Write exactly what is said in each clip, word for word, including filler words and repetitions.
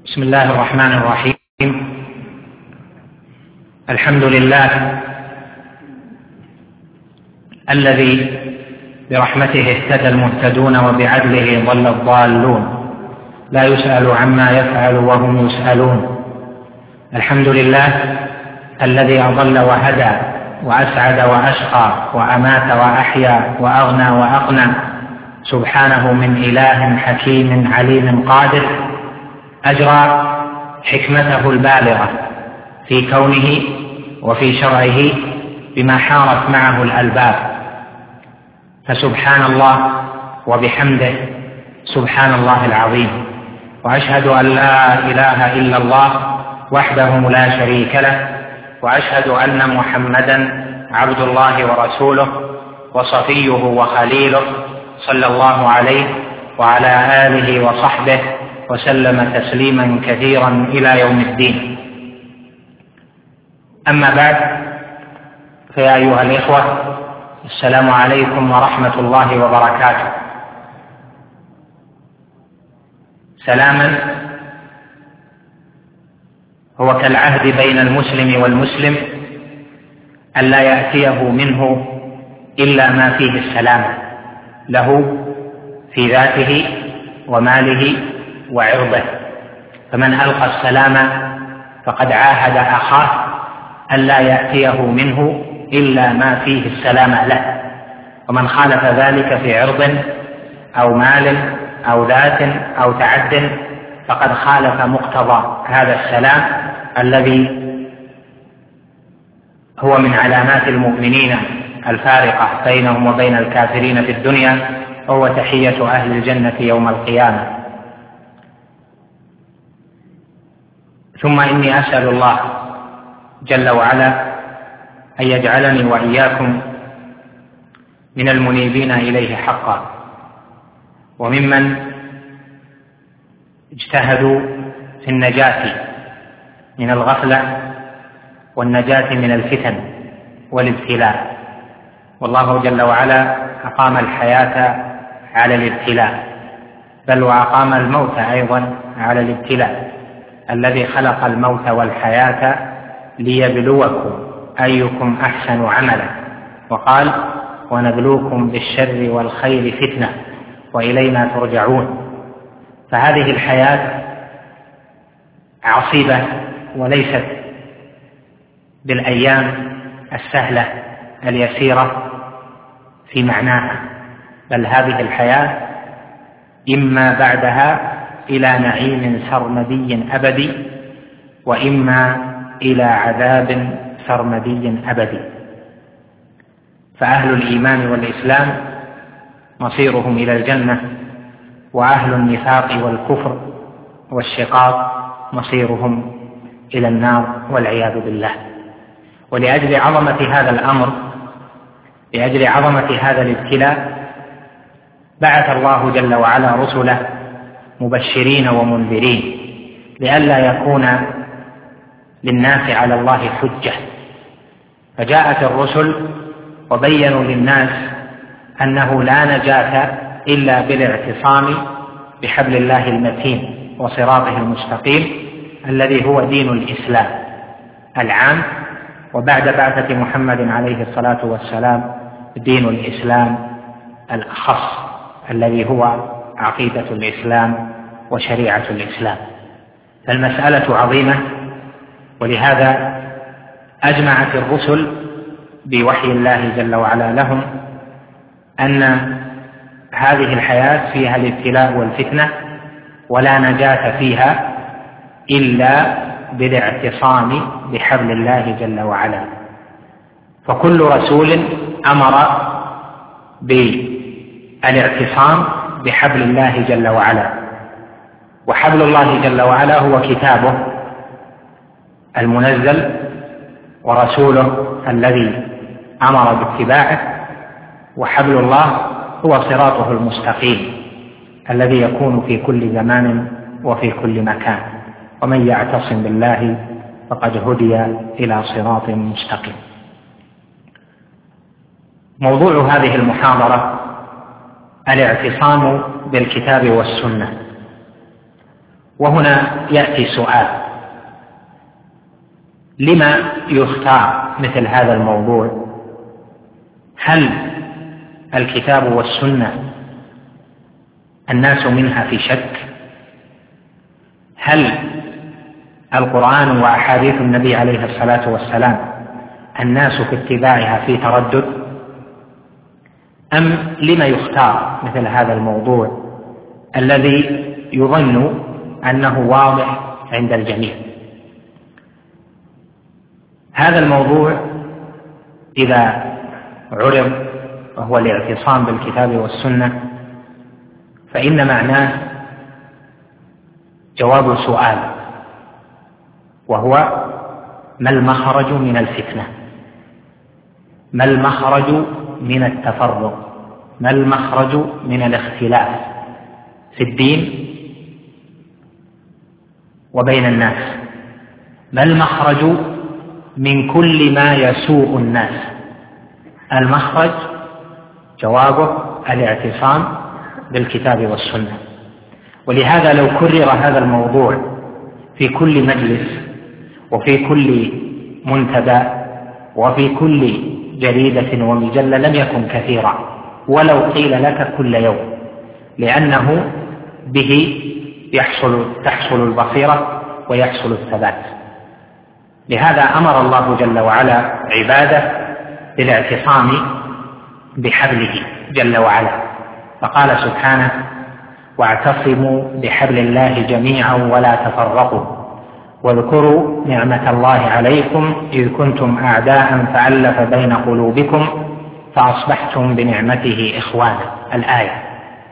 بسم الله الرحمن الرحيم. الحمد لله الذي برحمته اهتدى المهتدون وبعدله ضل الضالون، لا يسأل عما يفعل وهم يسألون. الحمد لله الذي أضل وهدى وأسعد وأشقى وأمات وأحيا وأغنى وأقنى، سبحانه من إله حكيم عليم قادر أجرى حكمته البالغة في كونه وفي شرعه بما حارت معه الألباب، فسبحان الله وبحمده سبحان الله العظيم. وأشهد أن لا إله إلا الله وحده لا شريك له، وأشهد أن محمدا عبد الله ورسوله وصفيه وخليله، صلى الله عليه وعلى آله وصحبه وسلم تسليما كثيرا إلى يوم الدين. أما بعد، فيا أيها الإخوة، السلام عليكم ورحمة الله وبركاته. سلاما هو كالعهد بين المسلم والمسلم ألا يأتيه منه إلا ما فيه السلام له في ذاته وماله وعرضه، فمن ألقى السلام فقد عاهد أخاه ألا يأتيه منه إلا ما فيه السلام له، ومن خالف ذلك في عرض أو مال أو ذات أو تعد فقد خالف مقتضى هذا السلام الذي هو من علامات المؤمنين الفارقة بينهم وبين الكافرين في الدنيا، وهو تحية أهل الجنة يوم القيامة. ثم إني أسأل الله جل وعلا أن يجعلني وإياكم من المنيبين إليه حقا، وممن اجتهدوا في النجاة من الغفلة والنجاة من الفتن والابتلاء. والله جل وعلا أقام الحياة على الابتلاء، بل وأقام الموت أيضا على الابتلاء، الذي خلق الموت والحياة ليبلوكم أيكم أحسن عملا، وقال ونبلوكم بالشر والخير فتنة وإلينا ترجعون. فهذه الحياة عصيبة وليست بالأيام السهلة اليسيرة في معناها، بل هذه الحياة إما بعدها إلى نعيم سرمدي أبدي، وإما إلى عذاب سرمدي أبدي. فأهل الإيمان والإسلام مصيرهم إلى الجنة، وأهل النفاق والكفر والشقاق مصيرهم إلى النار والعياذ بالله. ولأجل عظمة هذا الأمر، لأجل عظمة هذا الابتلاء، بعث الله جل وعلا رسله مبشرين ومنذرين لئلا يكون للناس على الله حجة. فجاءت الرسل وبينوا للناس أنه لا نجاة إلا بالاعتصام بحبل الله المتين وصراطه المستقيم الذي هو دين الإسلام العام، وبعد بعثة محمد عليه الصلاة والسلام دين الإسلام الأخص الذي هو عقيدة الإسلام وشريعة الإسلام. فالمسألة عظيمة، ولهذا أجمعت الرسل بوحي الله جل وعلا لهم أن هذه الحياة فيها الابتلاء والفتنة، ولا نجاة فيها إلا بالاعتصام بحبل الله جل وعلا. فكل رسول أمر بالاعتصام بحبل الله جل وعلا، وحبل الله جل وعلا هو كتابه المنزل ورسوله الذي أمر باتباعه، وحبل الله هو صراطه المستقيم الذي يكون في كل زمان وفي كل مكان، ومن يعتصم بالله فقد هدي إلى صراط مستقيم. موضوع هذه المحاضرة الاعتصام بالكتاب والسنة، وهنا يأتي سؤال: لما يختار مثل هذا الموضوع؟ هل الكتاب والسنة الناس منها في شك؟ هل القرآن وأحاديث النبي عليه الصلاة والسلام الناس في اتباعها في تردد؟ أم لما يختار مثل هذا الموضوع الذي يظن أنه واضح عند الجميع؟ هذا الموضوع إذا عرض وهو الاعتصام بالكتاب والسنة فإن معناه جواب سؤال، وهو: ما المخرج من الفتنة؟ ما المخرج من التفرق؟ ما المخرج من الاختلاف في الدين وبين الناس؟ ما المخرج من كل ما يسوء الناس؟ المخرج جوابه الاعتصام بالكتاب والسنة. ولهذا لو كرر هذا الموضوع في كل مجلس وفي كل منتدى وفي كل جريدة ومجلة لم يكن كثيرا، ولو قيل لك كل يوم، لأنه به يحصل تحصل البصيرة ويحصل الثبات. لهذا أمر الله جل وعلا عباده بالاعتصام بحبله جل وعلا، فقال سبحانه: واعتصموا بحبل الله جميعا ولا تفرقوا واذكروا نعمة الله عليكم إذ كنتم أعداء فألف بين قلوبكم فأصبحتم بنعمته إخوانا. الآية.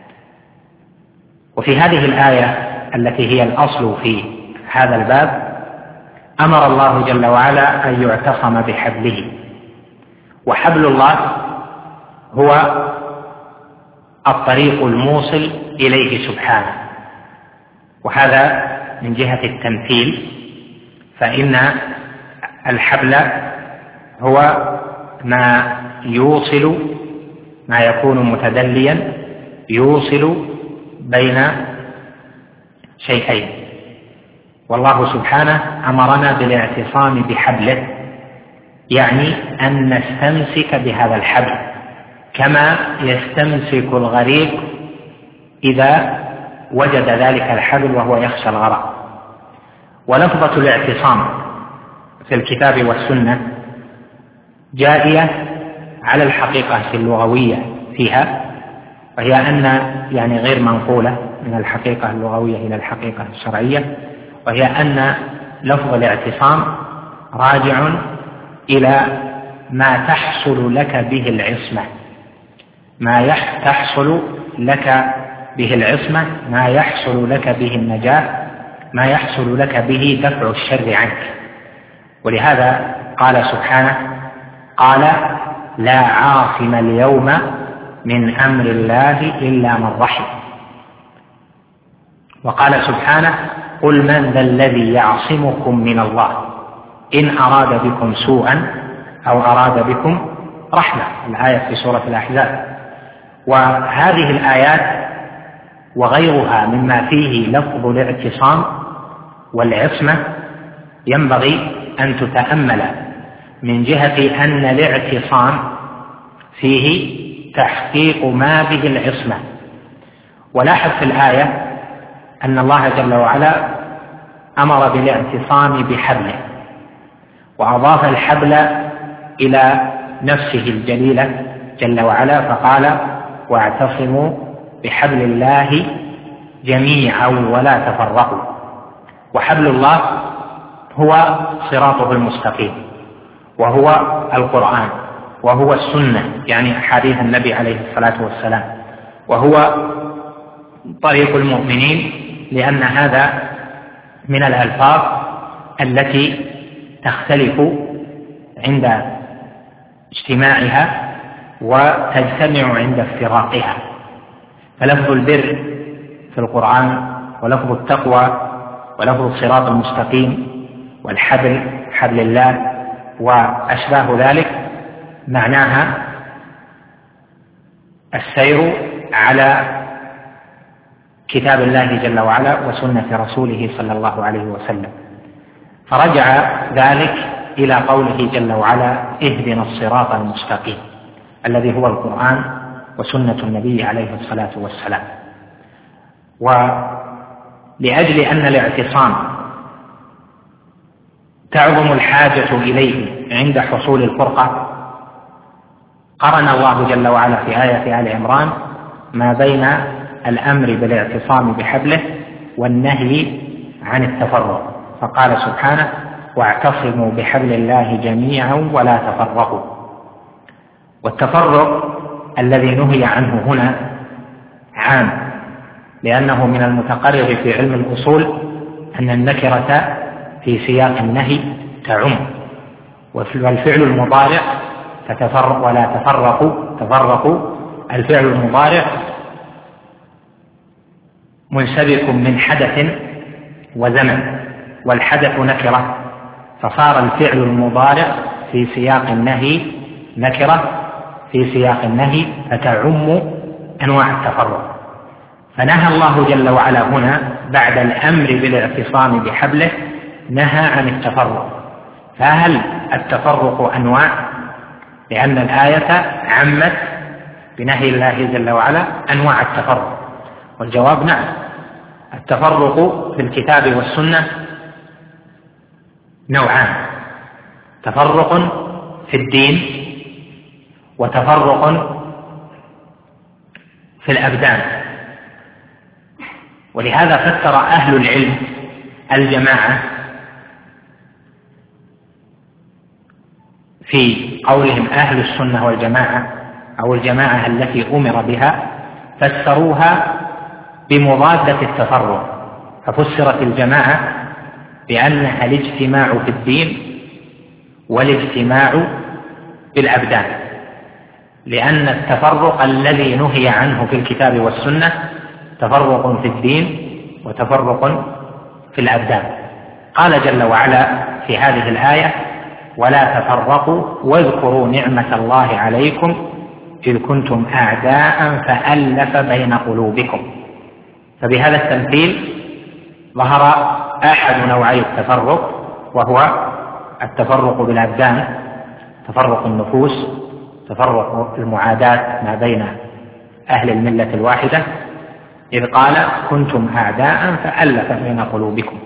وفي هذه الآية التي هي الأصل في هذا الباب أمر الله جل وعلا أن يعتصم بحبله، وحبل الله هو الطريق الموصل إليه سبحانه. وهذا من جهة التمثيل، فإن الحبل هو ما يوصل، ما يكون متدليا يوصل بين شيئين، والله سبحانه أمرنا بالاعتصام بحبله، يعني أن نستمسك بهذا الحبل كما يستمسك الغريق إذا وجد ذلك الحبل وهو يخشى الغرق. ولفظة الاعتصام في الكتاب والسنة جارية على الحقيقة اللغوية فيها، وهي أن يعني غير منقولة من الحقيقة اللغوية إلى الحقيقة الشرعية، وهي أن لفظ الاعتصام راجع إلى ما تحصل لك به العصمة، ما تحصل لك به العصمة، ما يحصل لك به النجاة، ما يحصل لك به دفع الشر عنك. ولهذا قال سبحانه: قال لا عاصم اليوم من أمر الله إلا من رحم. وقال سبحانه: قل من ذا الذي يعصمكم من الله إن أراد بكم سوءا أو أراد بكم رحمة. الآية في سورة الأحزاب. وهذه الآيات وغيرها مما فيه لفظ الاعتصام والعصمة ينبغي أن تتأمل من جهة أن الاعتصام فيه تحقيق ما به العصمة. ولاحظ في الآية أن الله جل وعلا أمر بالاعتصام بحبله، وأضاف الحبل إلى نفسه الجليلة جل وعلا فقال: واعتصموا بحبل الله جميعا ولا تفرقوا. وحبل الله هو صراطه المستقيم، وهو القرآن، وهو السنة يعني أحاديث النبي عليه الصلاة والسلام، وهو طريق المؤمنين، لأن هذا من الألفاظ التي تختلف عند اجتماعها وتجتمع عند افتراقها. فلفظ البر في القرآن، ولفظ التقوى، ولفظ الصراط المستقيم، والحبل حبل الله وأشباه ذلك معناها السير على كتاب الله جل وعلا وسنة رسوله صلى الله عليه وسلم. فرجع ذلك إلى قوله جل وعلا: اهدنا الصراط المستقيم، الذي هو القرآن وسنة النبي عليه الصلاة والسلام. ولأجل أن الاعتصام تعظم الحاجة إليه عند حصول الفرقة، قرن الله جل وعلا في آية آل عمران ما بين الأمر بالاعتصام بحبله والنهي عن التفرق، فقال سبحانه: واعتصموا بحبل الله جميعا ولا تفرقوا. والتفرق الذي نهي عنه هنا عام، لأنه من المتقرر في علم الأصول أن النكرة في سياق النهي تعم، والفعل المضارع تتفرق ولا تفرقوا تفرقوا الفعل المضارع منسبك من حدث وزمن، والحدث نكرة، فصار الفعل المضارع في سياق النهي نكرة في سياق النهي فتعم أنواع التفرق. فنهى الله جل وعلا هنا بعد الأمر بالاعتصام بحبله نهى عن التفرق. فهل التفرق أنواع؟ لأن الآية عمت بنهي الله جل وعلا أنواع التفرق، والجواب نعم. التفرق في الكتاب والسنة نوعان: تفرق في الدين وتفرق في الأبدان. ولهذا فسر أهل العلم الجماعة في قولهم أهل السنة والجماعة أو الجماعة التي أمر بها، فسروها بمضادة التفرق، ففسرت الجماعة بأنها الاجتماع في الدين والاجتماع في الأبدان، لأن التفرق الذي نهي عنه في الكتاب والسنة تفرق في الدين وتفرق في الأبدان. قال جل وعلا في هذه الآية: ولا تفرقوا واذكروا نعمة الله عليكم إذ كنتم أعداء فألف بين قلوبكم. فبهذا التمثيل ظهر أحد نوعي التفرق، وهو التفرق بالأبدان، تفرق النفوس، تفرق المعاداة ما بين أهل الملة الواحدة، إذ قال: كنتم أعداء فألف بين قلوبكم.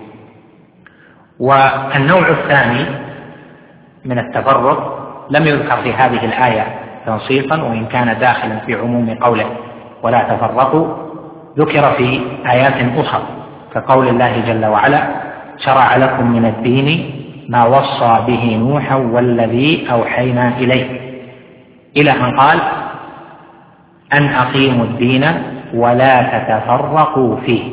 والنوع الثاني من التفرق لم يذكر في هذه الآية تنصيصا، وإن كان داخلا في عموم قوله ولا تفرقوا، ذكر في آيات أخرى كقول الله جل وعلا: شرع لكم من الدين ما وصى به نوحا والذي أوحينا إليه، إلى أن قال: أن أقيموا الدين ولا تتفرقوا فيه.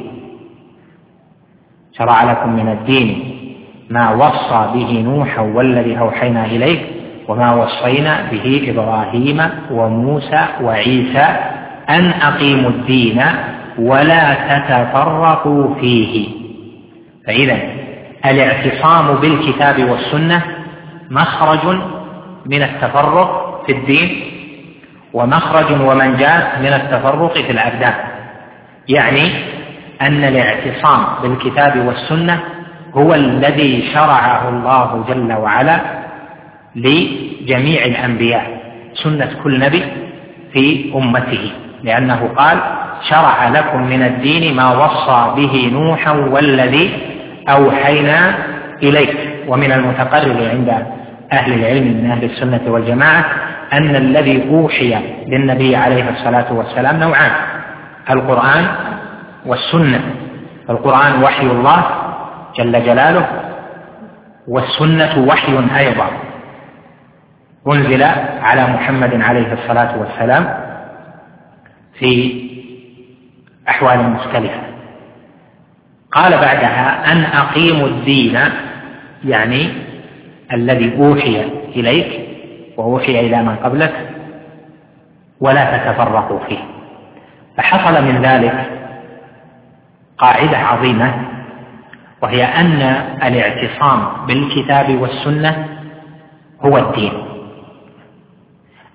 شرع لكم من الدين ما وصى به نوحا والذي أوحينا إليه وما وصينا به إبراهيم وموسى وعيسى أن أقيموا الدين ولا تتفرقوا فيه. فإذا الاعتصام بالكتاب والسنة مخرج من التفرق في الدين، ومخرج ومنجاة من التفرق في الأبدان. يعني أن الاعتصام بالكتاب والسنة هو الذي شرعه الله جل وعلا لجميع الأنبياء، سنة كل نبي في أمته، لأنه قال: شرع لكم من الدين ما وصى به نوحا والذي أوحينا إليك. ومن المتقرر عند أهل العلم من أهل السنة والجماعة أن الذي أوحي للنبي عليه الصلاة والسلام نوعان: القرآن والسنة. القرآن وحي الله جل جلاله، والسنة وحي أيضا أنزل على محمد عليه الصلاة والسلام في أحوال مختلفة. قال بعدها: أن أقيموا الدين، يعني الذي أوحي إليك وأوحي إلى من قبلك، ولا تتفرقوا فيه. فحصل من ذلك قاعدة عظيمة، وهي أن الاعتصام بالكتاب والسنة هو الدين.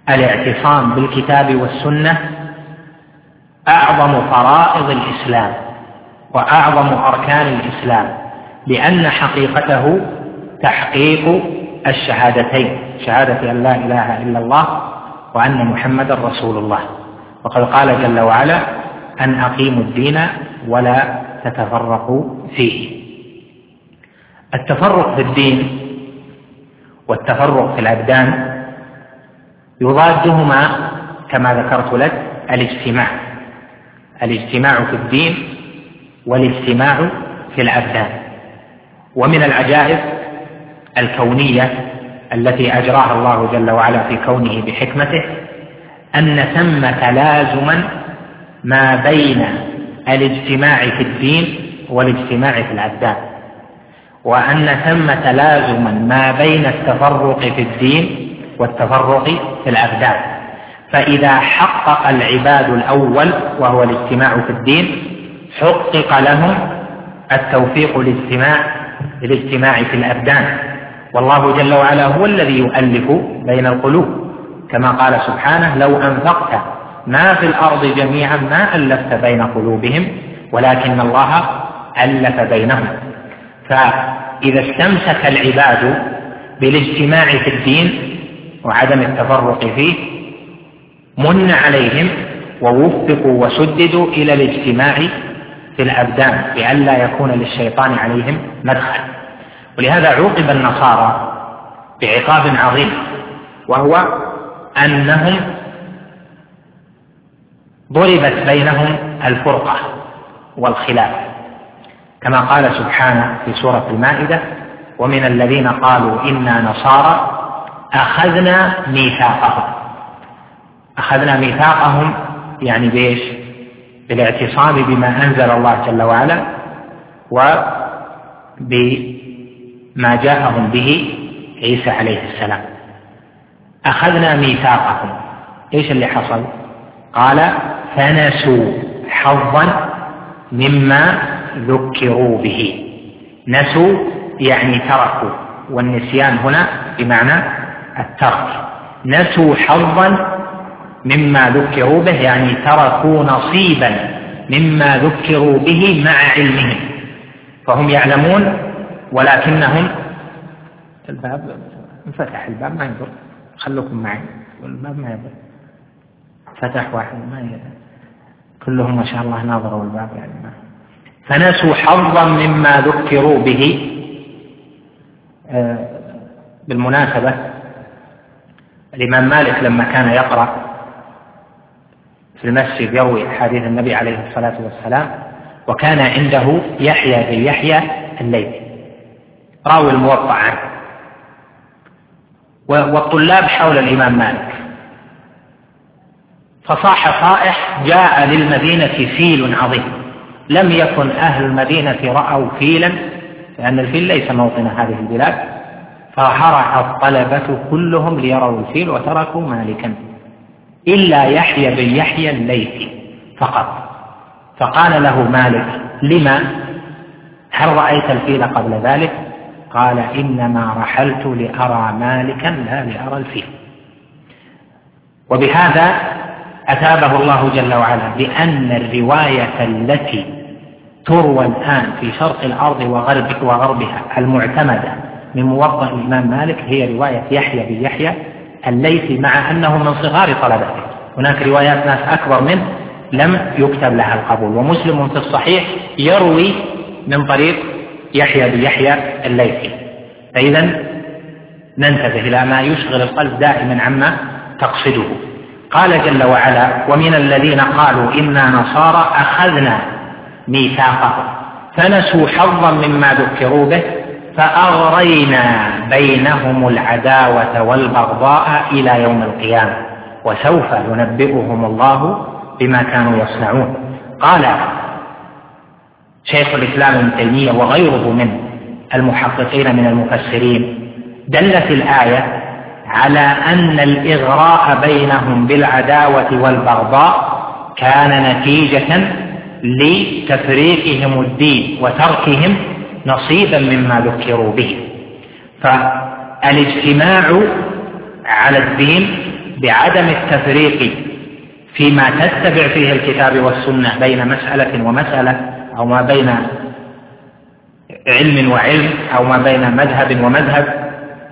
الاعتصام بالكتاب والسنة أعظم فرائض الإسلام، وأعظم أركان الإسلام، لأن حقيقته تحقيق الشهادتين، شهادة أن لا إله إلا الله وأن محمدا رسول الله. وقد قال جل وعلا: أن أقيموا الدين ولا تتفرقوا فيه. التفرق في الدين والتفرق في الأبدان يضادهما كما ذكرت لك الاجتماع، الاجتماع في الدين والاجتماع في الأبدان. ومن العجائب الكونية التي أجراها الله جل وعلا في كونه بحكمته أن ثم تلازما ما بين الاجتماع في الدين والاجتماع في الأبدان، وأن ثم تلازما ما بين التفرق في الدين والتفرق في الأبدان. فإذا حقق العباد الأول وهو الاجتماع في الدين حقق لهم التوفيق للاجتماع الاجتماع في الأبدان. والله جل وعلا هو الذي يؤلف بين القلوب، كما قال سبحانه: لو أنفقت ما في الأرض جميعا ما ألفت بين قلوبهم ولكن الله ألف بينهم. فإذا استمسك العباد بالاجتماع في الدين وعدم التفرق فيه من عليهم ووفقوا وسددوا إلى الاجتماع في الأبدان لئلا يكون للشيطان عليهم مدخل. ولهذا عوقب النصارى بعقاب عظيم، وهو أنهم ضربت بينهم الفرقة والخلاف، كما قال سبحانه في سورة المائدة: ومن الذين قالوا إنا نصارى أخذنا ميثاقهم. أخذنا ميثاقهم يعني بإيش؟ بالاعتصام بما أنزل الله جل وعلا وبما جاءهم به عيسى عليه السلام. أخذنا ميثاقهم، إيش اللي حصل؟ قال: فنسوا حظا مما ذكروا به. نسوا يعني تركوا، والنسيان هنا بمعنى الترك. نسوا حظا مما ذكروا به يعني تركوا نصيبا مما ذكروا به مع علمهم، فهم يعلمون ولكنهم الباب انفتح، الباب ما يضر، خلوكم معي، الباب ما يضر، فتح واحد ما يضر، كلهم ما شاء الله ناظروا الباب يعني ما. فنسوا حظا مما ذكروا به. آه بالمناسبة الإمام مالك لما كان يقرأ في المسجد يروي حديث النبي عليه الصلاة والسلام، وكان عنده يحيى بن يحيى الليثي راوي الموطأ عنه، والطلاب حول الإمام مالك، فصاح صائح: جاء للمدينة فيل عظيم. لم يكن أهل المدينة رأوا فيلا، لأن الفيل ليس موطن هذه البلاد، فهرع الطلبة كلهم ليروا الفيل وتركوا مالكا إلا يحيى بن يحيى الليثي فقط. فقال له مالك: لما؟ هل رأيت الفيل قبل ذلك؟ قال: إنما رحلت لأرى مالكا لا لأرى الفيل. وبهذا أثابه الله جل وعلا بأن الرواية التي تروى الآن في شرق الأرض وغربها المعتمدة من موطأ الإمام مالك هي رواية يحيى بن يحيى الليثي، مع أنه من صغار طلبته. هناك روايات ناس أكبر منه لم يكتب لها القبول، ومسلم في الصحيح يروي من طريق يحيى بن يحيى الليثي. فإذا ننتبه إلى ما يشغل القلب دائما عما تقصده. قال جل وعلا: ومن الذين قالوا إنا نصارى أخذنا ميثاقهم فنسوا حظا مما ذكروا به فأغرينا بينهم العداوة والبغضاء إلى يوم القيامة وسوف ينبئهم الله بما كانوا يصنعون. قال شيخ الإسلام ابن تيمية وغيره من المحققين من المفسرين: دلت الآية على أن الإغراء بينهم بالعداوة والبغضاء كان نتيجة لتفريقهم الدين وتركهم نصيبا مما ذكروا به. فالاجتماع على الدين بعدم التفريق فيما تتبع فيه الكتاب والسنة بين مسألة ومسألة أو ما بين علم وعلم أو ما بين مذهب ومذهب،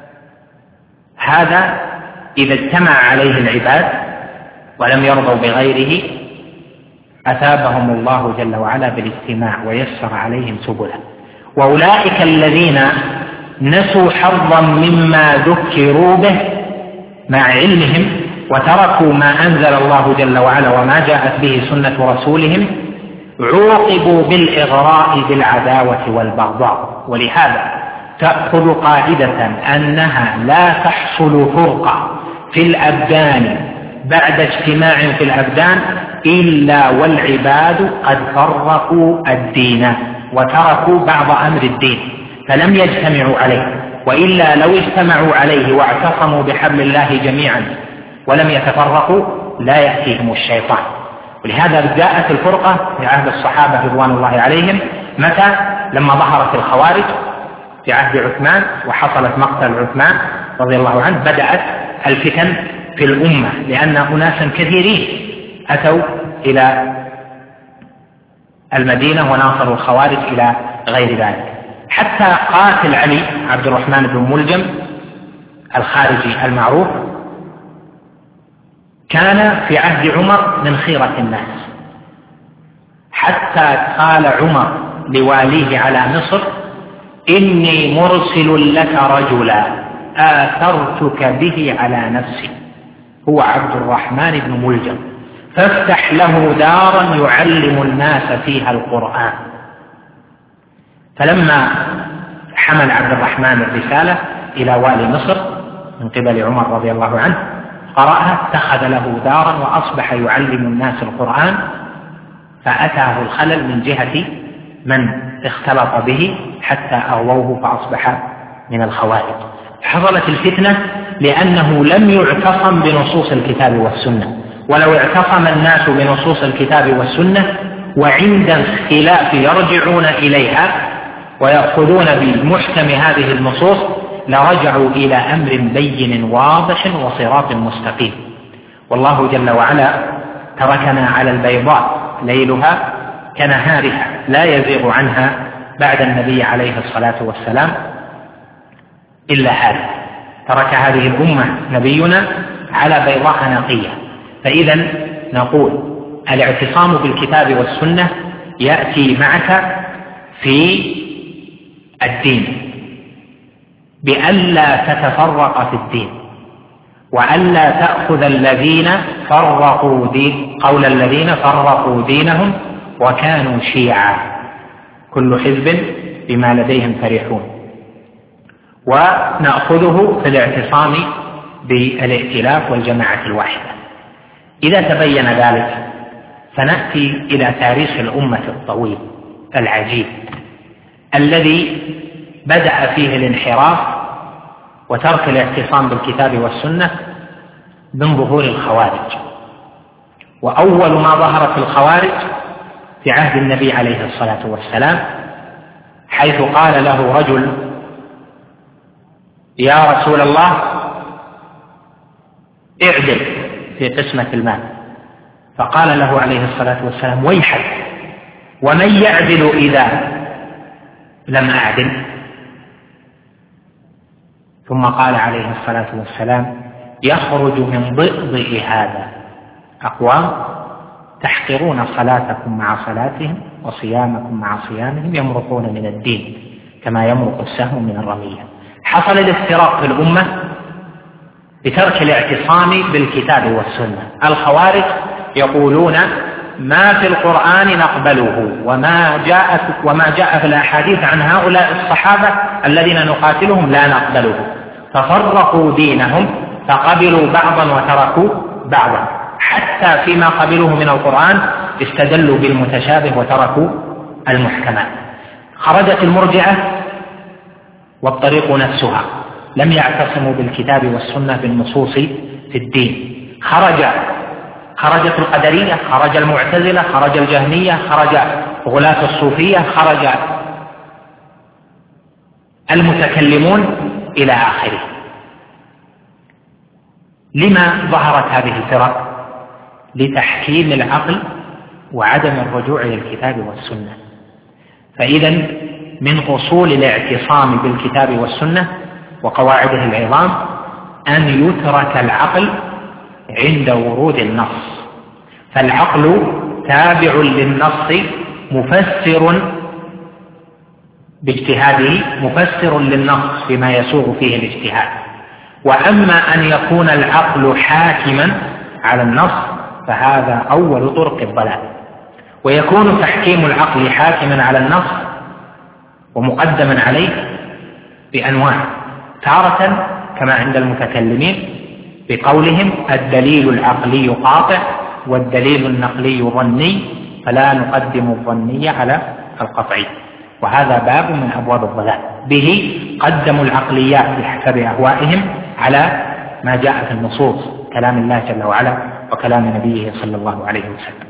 هذا إذا اجتمع عليه العباد ولم يرضوا بغيره أثابهم الله جل وعلا بالاجتماع ويسر عليهم سبله. وأولئك الذين نسوا حظا مما ذكروا به مع علمهم وتركوا ما أنزل الله جل وعلا وما جاءت به سنة رسولهم عوقبوا بالإغراء بالعداوة والبغضاء. ولهذا تأخذ قاعدة أنها لا تحصل فرقة في الأبدان بعد اجتماع في الأبدان إلا والعباد قد فرقوا الدين وتركوا بعض أمر الدين فلم يجتمعوا عليه، وإلا لو اجتمعوا عليه واعتصموا بحبل الله جميعا ولم يتفرقوا لا يأتيهم الشيطان. ولهذا جاءت الفرقة في عهد الصحابة رضوان الله عليهم متى؟ لما ظهرت الخوارج في عهد عثمان وحصلت مقتل عثمان رضي الله عنه، بدأت الفتن في الأمة لأن أناسا كثيرين أتوا إلى المدينة وناصروا الخوارج إلى غير ذلك، حتى قاتل علي عبد الرحمن بن ملجم الخارجي المعروف كان في عهد عمر من خيرة الناس، حتى قال عمر لواليه على مصر: إني مرسل لك رجلا آثرتك به على نفسي، هو عبد الرحمن بن ملجم، فافتح له دارا يعلم الناس فيها القرآن. فلما حمل عبد الرحمن الرسالة إلى والي مصر من قبل عمر رضي الله عنه قرأها، اتخذ له دارا وأصبح يعلم الناس القرآن، فأتاه الخلل من جهة من اختلط به حتى أغووه فأصبح من الخوارج. حصلت الفتنة لأنه لم يعتصم بنصوص الكتاب والسنة، ولو اعتصم الناس بنصوص الكتاب والسنة وعند الخلاف يرجعون إليها ويأخذون بمحكم هذه النصوص لرجعوا إلى أمر بين واضح وصراط مستقيم. والله جل وعلا تركنا على البيضاء ليلها كنهارها لا يزيغ عنها بعد النبي عليه الصلاة والسلام إلا هذا، ترك هذه الأمة نبينا على بيضاء نقية. فإذا نقول الاعتصام بالكتاب والسنة يأتي معك في الدين بألا تتفرق في الدين، وألا تأخذ الذين فرقوا دين قول الذين فرقوا دينهم وكانوا شيعا كل حزب بما لديهم فرحون، ونأخذه في الاعتصام بالائتلاف والجماعة الواحدة. إذا تبين ذلك فنأتي إلى تاريخ الأمة الطويل العجيب الذي بدأ فيه الانحراف وترك الاعتصام بالكتاب والسنة من ظهور الخوارج. وأول ما ظهرت الخوارج في عهد النبي عليه الصلاة والسلام، حيث قال له رجل: يا رسول الله اعدل في قسمة المال. فقال له عليه الصلاة والسلام: ويحك، ومن يعدل إذا لم أعدل؟ ثم قال عليه الصلاة والسلام: يخرج من ضئضئ هذا أقوام تحقرون صلاتكم مع صلاتهم وصيامكم مع صيامهم، يمرقون من الدين كما يمرق السهم من الرمية. حصل الافتراق في الأمة بترك الاعتصام بالكتاب والسنة. الخوارج يقولون ما في القرآن نقبله، وما جاء وما جاء في الأحاديث عن هؤلاء الصحابة الذين نقاتلهم لا نقبله، ففرقوا دينهم فقبلوا بعضا وتركوا بعضا، حتى فيما قبلوه من القرآن استدلوا بالمتشابه وتركوا المحكمات. خرجت المرجئة والطريق نفسها، لم يعتصموا بالكتاب والسنة بالنصوص في الدين. خرج خرجت القدرية، خرج المعتزلة، خرج الجهمية، خرج غلاة الصوفية، خرج المتكلمون إلى آخره. لما ظهرت هذه الفرق؟ لتحكيم العقل وعدم الرجوع إلى الكتاب والسنة. فإذا من أصول الاعتصام بالكتاب والسنة وقواعده العظام أن يترك العقل عند ورود النص، فالعقل تابع للنص مفسر باجتهاده، مفسر للنص فيما يسوغ فيه الاجتهاد. وأما أن يكون العقل حاكما على النص فهذا أول طرق الضلال. ويكون تحكيم العقل حاكما على النص ومقدما عليه بأنواع، تارة كما عند المتكلمين بقولهم الدليل العقلي قاطع والدليل النقلي ظني فلا نقدم الظني على القطعي، وهذا باب من أبواب الضلال. به قدموا العقليات بحسب أهوائهم على ما جاء في النصوص، كلام الله جل وعلا وكلام نبيه صلى الله عليه وسلم.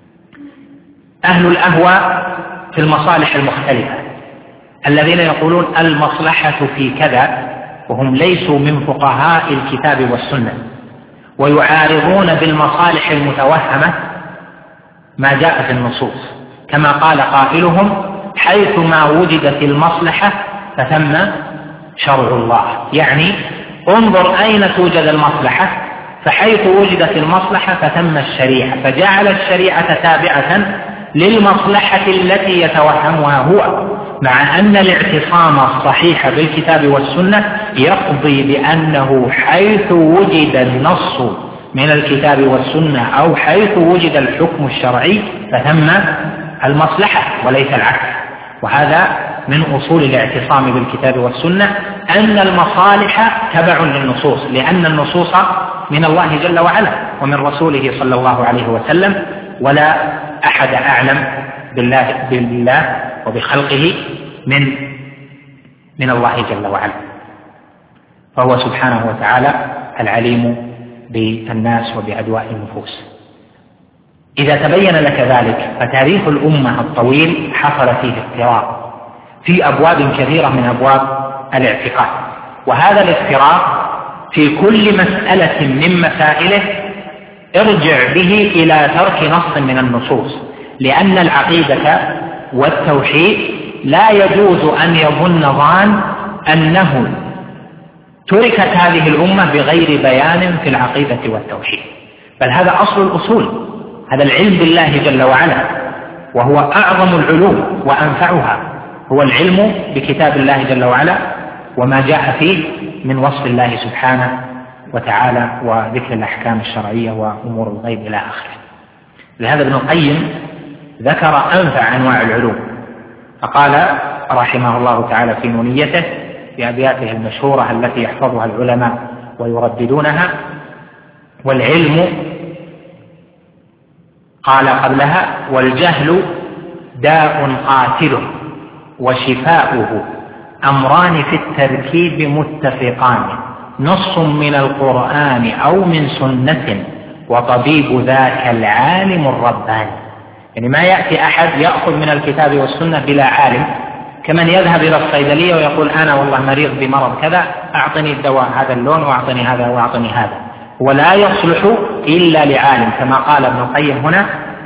أهل الأهواء في المصالح المختلفة الذين يقولون المصلحة في كذا، وهم ليسوا من فقهاء الكتاب والسنة، ويعارضون بالمصالح المتوهمة ما جاء في النصوص، كما قال قائلهم حيث ما وجدت المصلحة فثم شرع الله. يعني انظر أين توجد المصلحة، فحيث وجدت المصلحة فثم الشريعة، فجعل الشريعة تابعة للمصلحة التي يتوهمها هو، مع أن الاعتصام الصحيح بالكتاب والسنة يقضي بأنه حيث وجد النص من الكتاب والسنة أو حيث وجد الحكم الشرعي فثم المصلحة وليس العكس. وهذا من أصول الاعتصام بالكتاب والسنة، أن المصالح تبع للنصوص، لأن النصوص من الله جل وعلا ومن رسوله صلى الله عليه وسلم، ولا أحد أعلم بالله, بالله وبخلقه من من الله جل وعلا، فهو سبحانه وتعالى العليم بالناس وبأدواء النفوس. إذا تبين لك ذلك فتاريخ الأمة الطويل حصل فيه افتراق في أبواب كثيرة من أبواب الاعتقاد، وهذا الافتراق في كل مسألة من مسائله ارجع به إلى ترك نص من النصوص، لأن العقيدة والتوحيد لا يجوز أن يظن ظان أنه تركت هذه الأمة بغير بيان في العقيدة والتوحيد، بل هذا أصل الأصول، هذا العلم بالله جل وعلا، وهو أعظم العلوم وأنفعها، هو العلم بكتاب الله جل وعلا وما جاء فيه من وصف الله سبحانه وتعالى وذكر الأحكام الشرعية وأمور الغيب إلى آخره. لهذا ابن القيم ذكر أنفع أنواع العلوم، فقال رحمه الله تعالى في نونيته في أبياته المشهورة التي يحفظها العلماء ويرددونها: والعلم، قال قبلها: والجهل داء قاتل وشفاؤه أمران في التركيب متفقان، نص من القرآن أو من سنة وطبيب ذاك العالم الرباني. يعني ما يأتي أحد يأخذ من الكتاب والسنة بلا عالم، كمن يذهب إلى الصيدلية ويقول أنا والله مريض بمرض كذا، أعطني الدواء هذا اللون وأعطني هذا وأعطني هذا، ولا يصلح إلا لعالم، كما قال ابن القيم هنا: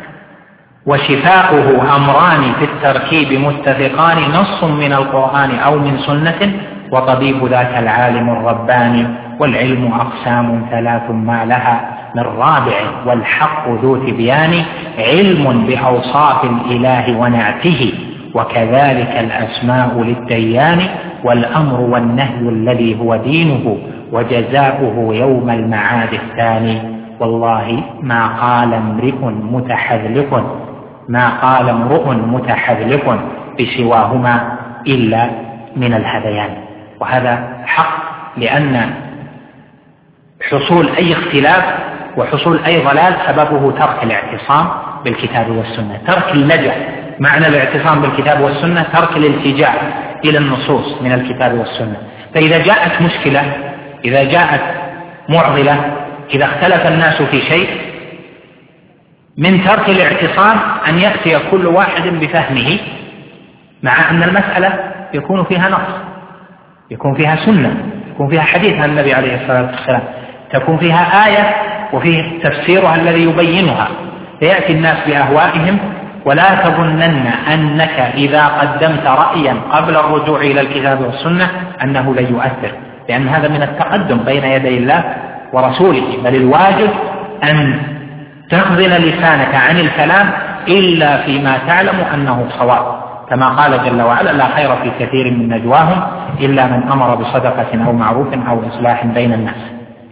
وشفاؤه أمران في التركيب متفقان، نص من القرآن أو من سنة وطبيب ذاك العالم الرباني. والعلم أقسام ثلاث ما لها من رابع، والحق ذو تبيان، علم بأوصاف الإله ونعته، وكذلك الأسماء للديان، والأمر والنهي الذي هو دينه، وجزاؤه يوم المعاد الثاني. والله ما قال امرئ متحذلق ما قال امرؤ متحذلق بسواهما إلا من الهذيان. وهذا حق، لأن حصول أي اختلاف وحصول أي ضلال سببه ترك الاعتصام بالكتاب والسنة، ترك اللجأ. معنى الاعتصام بالكتاب والسنة ترك الالتجاء إلى النصوص من الكتاب والسنة. فإذا جاءت مشكلة، إذا جاءت معضلة، إذا اختلف الناس في شيء، من ترك الاعتصام أن يأتي كل واحد بفهمه، مع أن المسألة يكون فيها نص، يكون فيها سنة، يكون فيها حديث عن النبي عليه الصلاة والسلام، تكون فيها آية وفيه تفسيرها الذي يبينها، فيأتي الناس بأهوائهم ولا تظنن أنك إذا قدمت رأيا قبل الرجوع إلى الكتاب والسنة أنه لن يؤثر، لأن هذا من التقدم بين يدي الله ورسوله، بل الواجب أن تخذل لسانك عن الكلام إلا فيما تعلم أنه صواب، كما قال جل وعلا: لا خير في كثير من نجواهم إلا من أمر بصدقة أو معروف أو إصلاح بين الناس.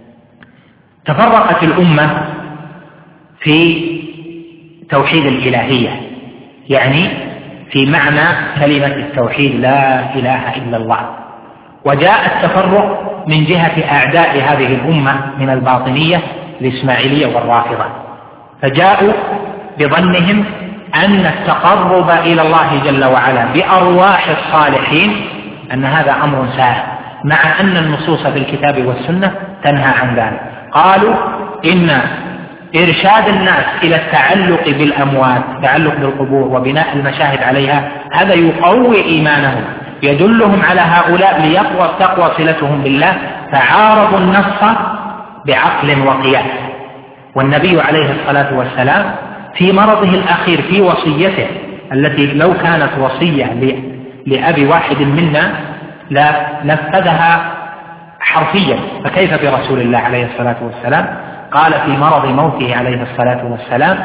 تفرقت الأمة في توحيد الإلهية، يعني في معنى كلمة التوحيد لا إله إلا الله، وجاء التفرق من جهة أعداء هذه الأمة من الباطنية الإسماعيلية والرافضة، فجاءوا بظنهم أن التقرب إلى الله جل وعلا بأرواح الصالحين أن هذا أمر سهل، مع أن النصوص في الكتاب والسنة تنهى عن ذلك. قالوا إن إرشاد الناس إلى التعلق بالأموات، التعلق بالقبور وبناء المشاهد عليها، هذا يقوي إيمانهم، يدلهم على هؤلاء ليقوى تقوى صلتهم بالله، فعارضوا النص بعقل وقياس. والنبي عليه الصلاة والسلام في مرضه الأخير في وصيته التي لو كانت وصية لأبي واحد منا لا نفذها حرفيا، فكيف برسول الله عليه الصلاة والسلام؟ قال في مرض موته عليه الصلاة والسلام: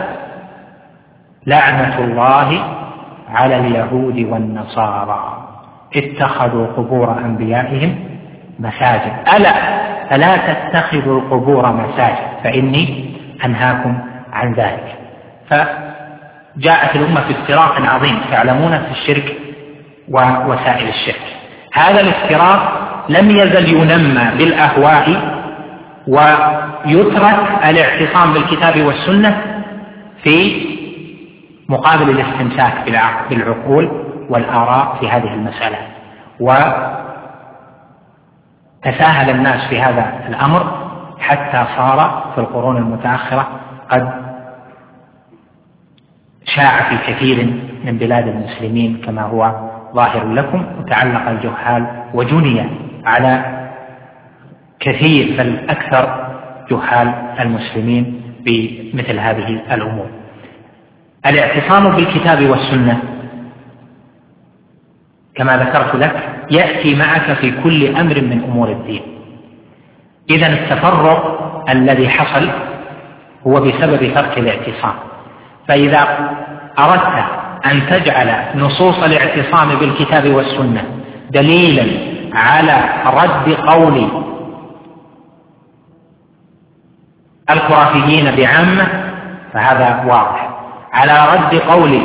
لعنة الله على اليهود والنصارى اتخذوا قبور أنبيائهم مساجد، ألا فلا تتخذوا القبور مساجد فإني أنهاكم عن ذلك. فجاءت الأمة في افتراق عظيم تعلمون في الشرك ووسائل الشرك. هذا الافتراق لم يزل ينمى بالأهواء، ويترك الاعتصام بالكتاب والسنة في مقابل الاستمساك بالعقول والآراء في هذه المسألة. وتساهل الناس في هذا الأمر حتى صار في القرون المتأخرة قد شاع في كثير من بلاد المسلمين كما هو ظاهر لكم، وتعلق الجهال وجني على كثير بل أكثر جهال المسلمين بمثل هذه الأمور. الاعتصام بالكتاب والسنة كما ذكرت لك يأتي معك في كل أمر من أمور الدين. إذن التفرق الذي حصل هو بسبب ترك الاعتصام، فإذا أردت أن تجعل نصوص الاعتصام بالكتاب والسنة دليلا على رد قول الخرافيين بعامة فهذا واضح، على رد قول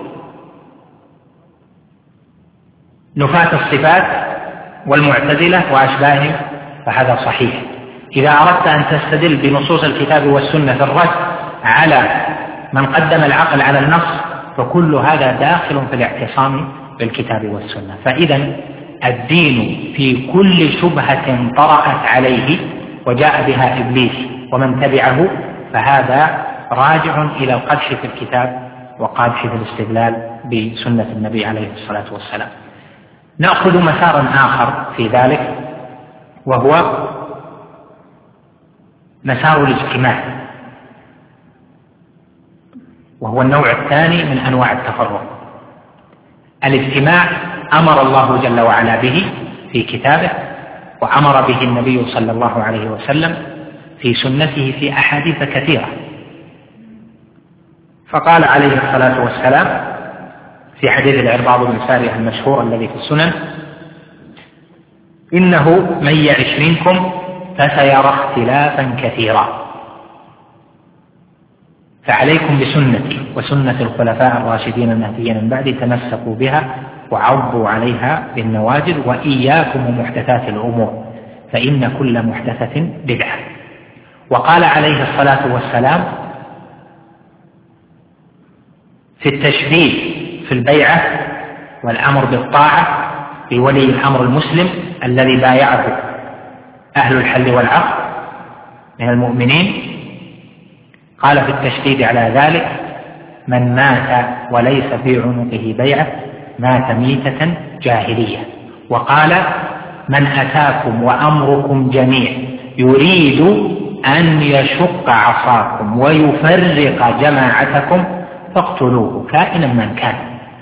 نفاة الصفات والمعتزلة وأشباههم فهذا صحيح. إذا أردت أن تستدل بنصوص الكتاب والسنة في الرد على من قدم العقل على النص فكل هذا داخل في الاعتصام بالكتاب والسنة. فإذا الدين في كل شبهة طرأت عليه وجاء بها إبليس ومن تبعه فهذا راجع إلى القدح في الكتاب وقدح في الاستدلال بسنة النبي عليه الصلاة والسلام. نأخذ مسارا آخر في ذلك وهو مسار الاجتماع، وهو النوع الثاني من أنواع التفرق. الاجتماع أمر الله جل وعلا به في كتابه، وأمر به النبي صلى الله عليه وسلم في سنته في أحاديث كثيرة. فقال عليه الصلاة والسلام في حديث العرباض بن سارية المشهور الذي في السنن: إنه من يعش منكم فسيرى اختلافا كثيرا، فعليكم بسنتي وسنة الخلفاء الراشدين المهديين من بعدي تمسكوا بها وعضوا عليها بالنواجذ وإياكم ومحدثات الأمور فإن كل محدثة بدعة. وقال عليه الصلاة والسلام في التشديد في البيعة والأمر بالطاعة لولي الأمر المسلم الذي بايعه أهل الحل والعقد من المؤمنين، قال في التشديد على ذلك: من مات وليس في عنقه بيعة مات ميتة جاهلية. وقال: من أتاكم وأمركم جميع يريد أن يشق عصاكم ويفرق جماعتكم فاقتلوه كائنا من كان.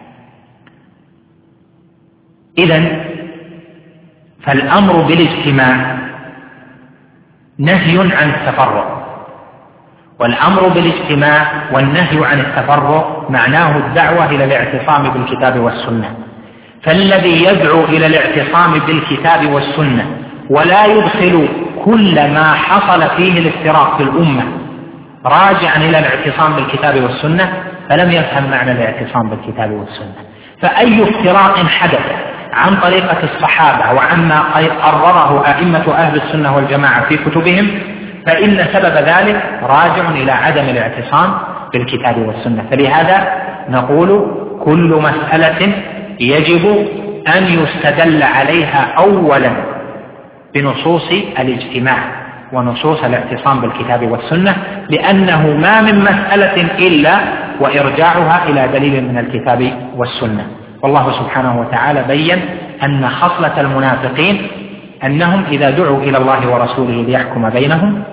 إذن فالأمر بالاجتماع نهي عن التفرق، والأمر بالاجتماع والنهي عن التفرق معناه الدعوة إلى الاعتصام بالكتاب والسنة. فالذي يدعو إلى الاعتصام بالكتاب والسنة ولا يدخل كل ما حصل فيه الافتراق في الأمة راجعا إلى الاعتصام بالكتاب والسنة فلم يفهم معنى الاعتصام بالكتاب والسنة. فأي افتراق حدث عن طريقة الصحابة وعما قرره أئمة أهل السنة والجماعة في كتبهم فإن سبب ذلك راجع إلى عدم الاعتصام بالكتاب والسنة. فلهذا نقول كل مسألة يجب أن يستدل عليها أولا بنصوص الاجتماع ونصوص الاعتصام بالكتاب والسنة، لأنه ما من مسألة إلا وإرجاعها إلى دليل من الكتاب والسنة. والله سبحانه وتعالى بين أن خصلة المنافقين أنهم إذا دعوا إلى الله ورسوله ليحكم بينهم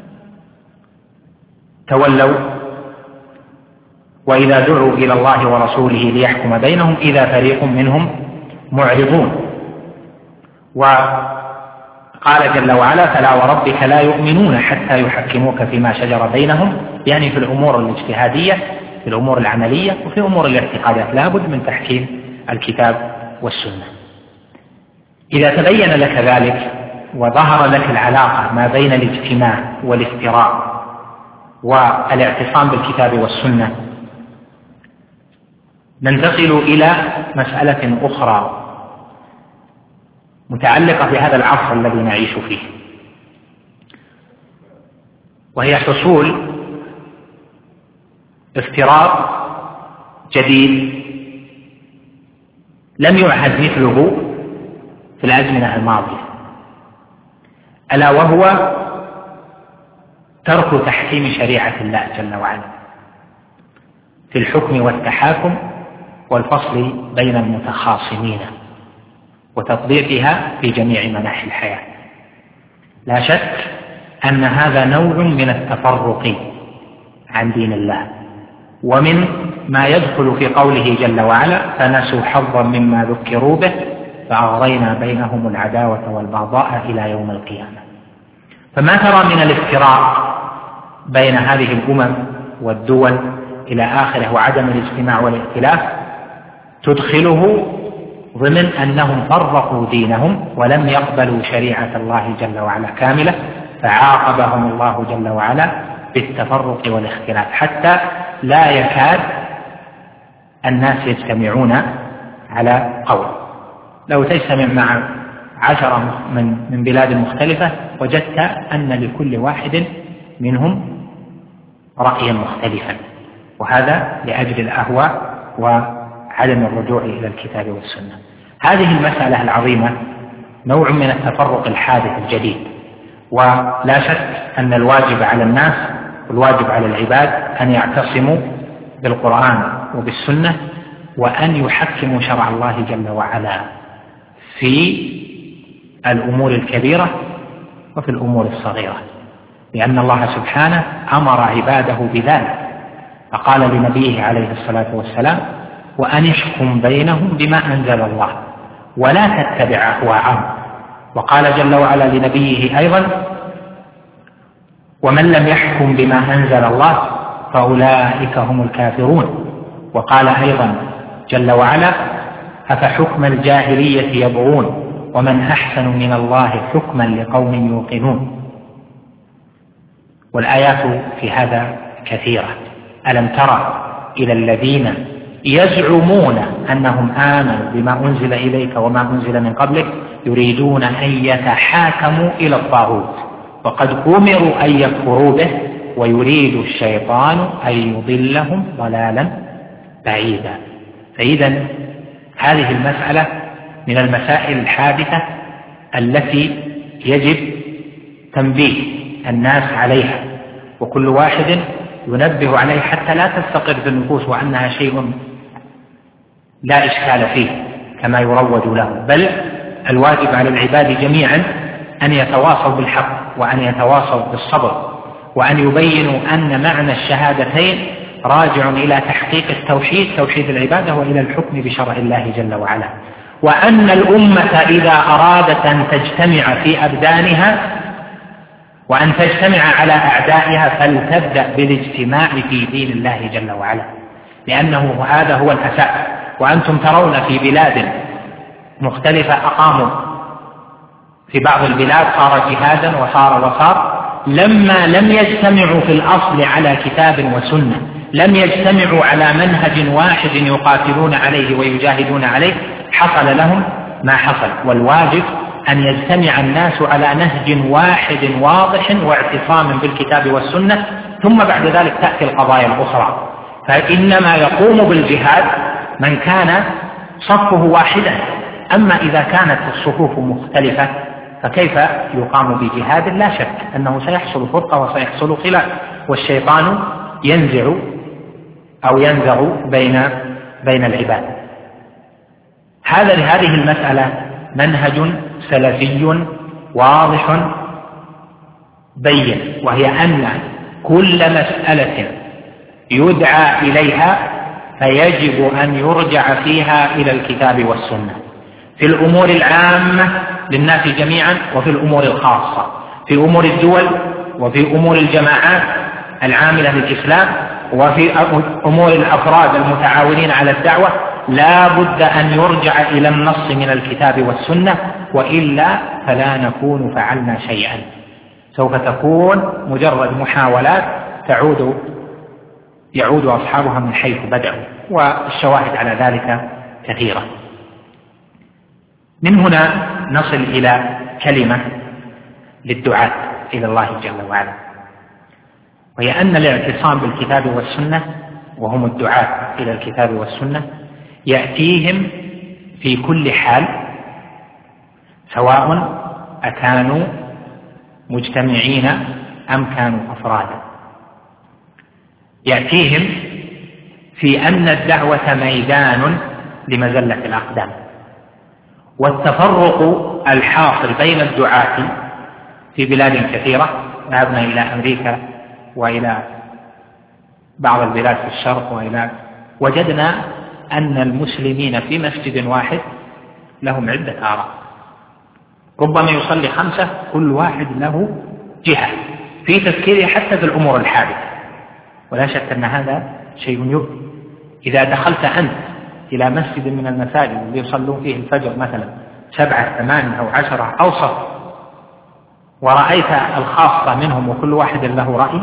تولوا، وإذا دعوا إلى الله ورسوله ليحكم بينهم إذا فريق منهم معرضون. وقال جل وعلا فلا وربك لا يؤمنون حتى يحكموك فيما شجر بينهم، يعني في الأمور الاجتهادية، في الأمور العملية، وفي أمور الاعتقادات لا بد من تحكيم الكتاب والسنة. إذا تبين لك ذلك وظهر لك العلاقة ما بين الاجتماع والافتراق والاعتصام بالكتاب والسنة ننتقل إلى مسألة أخرى متعلقة بهذا العصر الذي نعيش فيه، وهي حصول افتراق جديد لم يعهد مثله في الأزمنة الماضية، ألا وهو ترك تحكيم شريعة الله جل وعلا في الحكم والتحاكم والفصل بين المتخاصمين وتطبيقها في جميع مناحي الحياة. لا شك أن هذا نوع من التفرق عن دين الله، ومن ما يدخل في قوله جل وعلا فنسوا حظا مما ذكروا به فأغرينا بينهم العداوة والبغضاء إلى يوم القيامة. فما ترى من الافتراق بين هذه الأمم والدول إلى آخره وعدم الاجتماع والائتلاف تدخله ضمن أنهم فرقوا دينهم ولم يقبلوا شريعة الله جل وعلا كاملة، فعاقبهم الله جل وعلا بالتفرق والاختلاف حتى لا يكاد الناس يجتمعون على قول. لو تجتمع مع عشرة من من بلاد مختلفة وجدت أن لكل واحد منهم رأيا مختلفا، وهذا لأجل الأهواء وعدم الرجوع إلى الكتاب والسنة. هذه المسألة العظيمة نوع من التفرق الحادث الجديد، ولا شك أن الواجب على الناس والواجب على العباد أن يعتصموا بالقرآن وبالسنة وأن يحكموا شرع الله جل وعلا في الأمور الكبيرة وفي الأمور الصغيرة، لأن الله سبحانه أمر عباده بذلك، فقال لنبيه عليه الصلاة والسلام وأن احكم بينهم بما أنزل الله ولا تتبع أهواءهم. وقال جل وعلا لنبيه أيضا ومن لم يحكم بما أنزل الله فأولئك هم الكافرون. وقال أيضا جل وعلا أفحكم الجاهلية يبغون ومن أحسن من الله حكما لقوم يوقنون. والآيات في هذا كثيرة. ألم ترى إلى الذين يزعمون أنهم آمنوا بما أنزل إليك وما أنزل من قبلك يريدون أن يتحاكموا إلى الطاغوت وقد أمروا أن يكفروا به ويريد الشيطان أن يضلهم ضلالا بعيدا. فإذا هذه المسألة من المسائل الحادثة التي يجب تنبيه الناس عليها، وكل واحد ينبه عليه حتى لا تستقر في النفوس وأنها شيء لا إشكال فيه كما يروج له، بل الواجب على العباد جميعا أن يتواصوا بالحق وأن يتواصوا بالصبر وأن يبينوا أن معنى الشهادتين راجع إلى تحقيق التوحيد، توحيد العبادة، وإلى الحكم بشرع الله جل وعلا. وأن الأمة إذا أرادت أن تجتمع في أبدانها وأن تجتمع على أعدائها فلتبدأ بالاجتماع في دين الله جل وعلا، لأنه هذا هو الأساس. وأنتم ترون في بلاد مختلفة أقاموا في بعض البلاد صار جهادا وصار وصار لما لم يجتمعوا في الأصل على كتاب وسنة، لم يجتمعوا على منهج واحد يقاتلون عليه ويجاهدون عليه، حصل لهم ما حصل. والواجب أن يجتمع الناس على نهج واحد واضح واعتصام بالكتاب والسنة، ثم بعد ذلك تأتي القضايا الأخرى. فإنما يقوم بالجهاد من كان صفه واحدا، أما إذا كانت الصفوف مختلفة فكيف يقام بجهاد؟ لا شك أنه سيحصل فرقة وسيحصل خلاف، والشيطان ينزع أو ينزغ بين بين العباد. هذا لهذه المسألة منهج سلفي واضح بين، وهي أن كل مسألة يدعى إليها فيجب أن يرجع فيها إلى الكتاب والسنة، في الأمور العامة للناس جميعا، وفي الأمور الخاصة، في أمور الدول، وفي أمور الجماعات العاملة للإسلام، وفي أمور الأفراد المتعاونين على الدعوة. لا بد أن يرجع إلى النص من الكتاب والسنة، وإلا فلا نكون فعلنا شيئا، سوف تكون مجرد محاولات تعود يعود أصحابها من حيث بدأوا، والشواهد على ذلك كثيرة. من هنا نصل إلى كلمة للدعاة إلى الله جل وعلا، وهي أن الاعتصام بالكتاب والسنة، وهم الدعاة إلى الكتاب والسنة، يأتيهم في كل حال، سواء أكانوا مجتمعين أم كانوا أفرادا. يأتيهم في أن الدعوة ميدان لمزلة الأقدام، والتفرق الحاصل بين الدعاة في بلاد كثيرة، ذهبنا إلى أمريكا وإلى بعض البلاد في الشرق وإلى وجدنا أن المسلمين في مسجد واحد لهم عدة آراء، ربما يصلي خمسة، كل واحد له جهة في تفكيره حتى في الأمور الحادثة. ولا شك أن هذا شيء يبكي. إذا دخلت أنت إلى مسجد من المساجد اللي يصلون فيه الفجر مثلا سبعة ثمانية أو عشرة أوسط، ورأيت الخاصة منهم وكل واحد له رأي،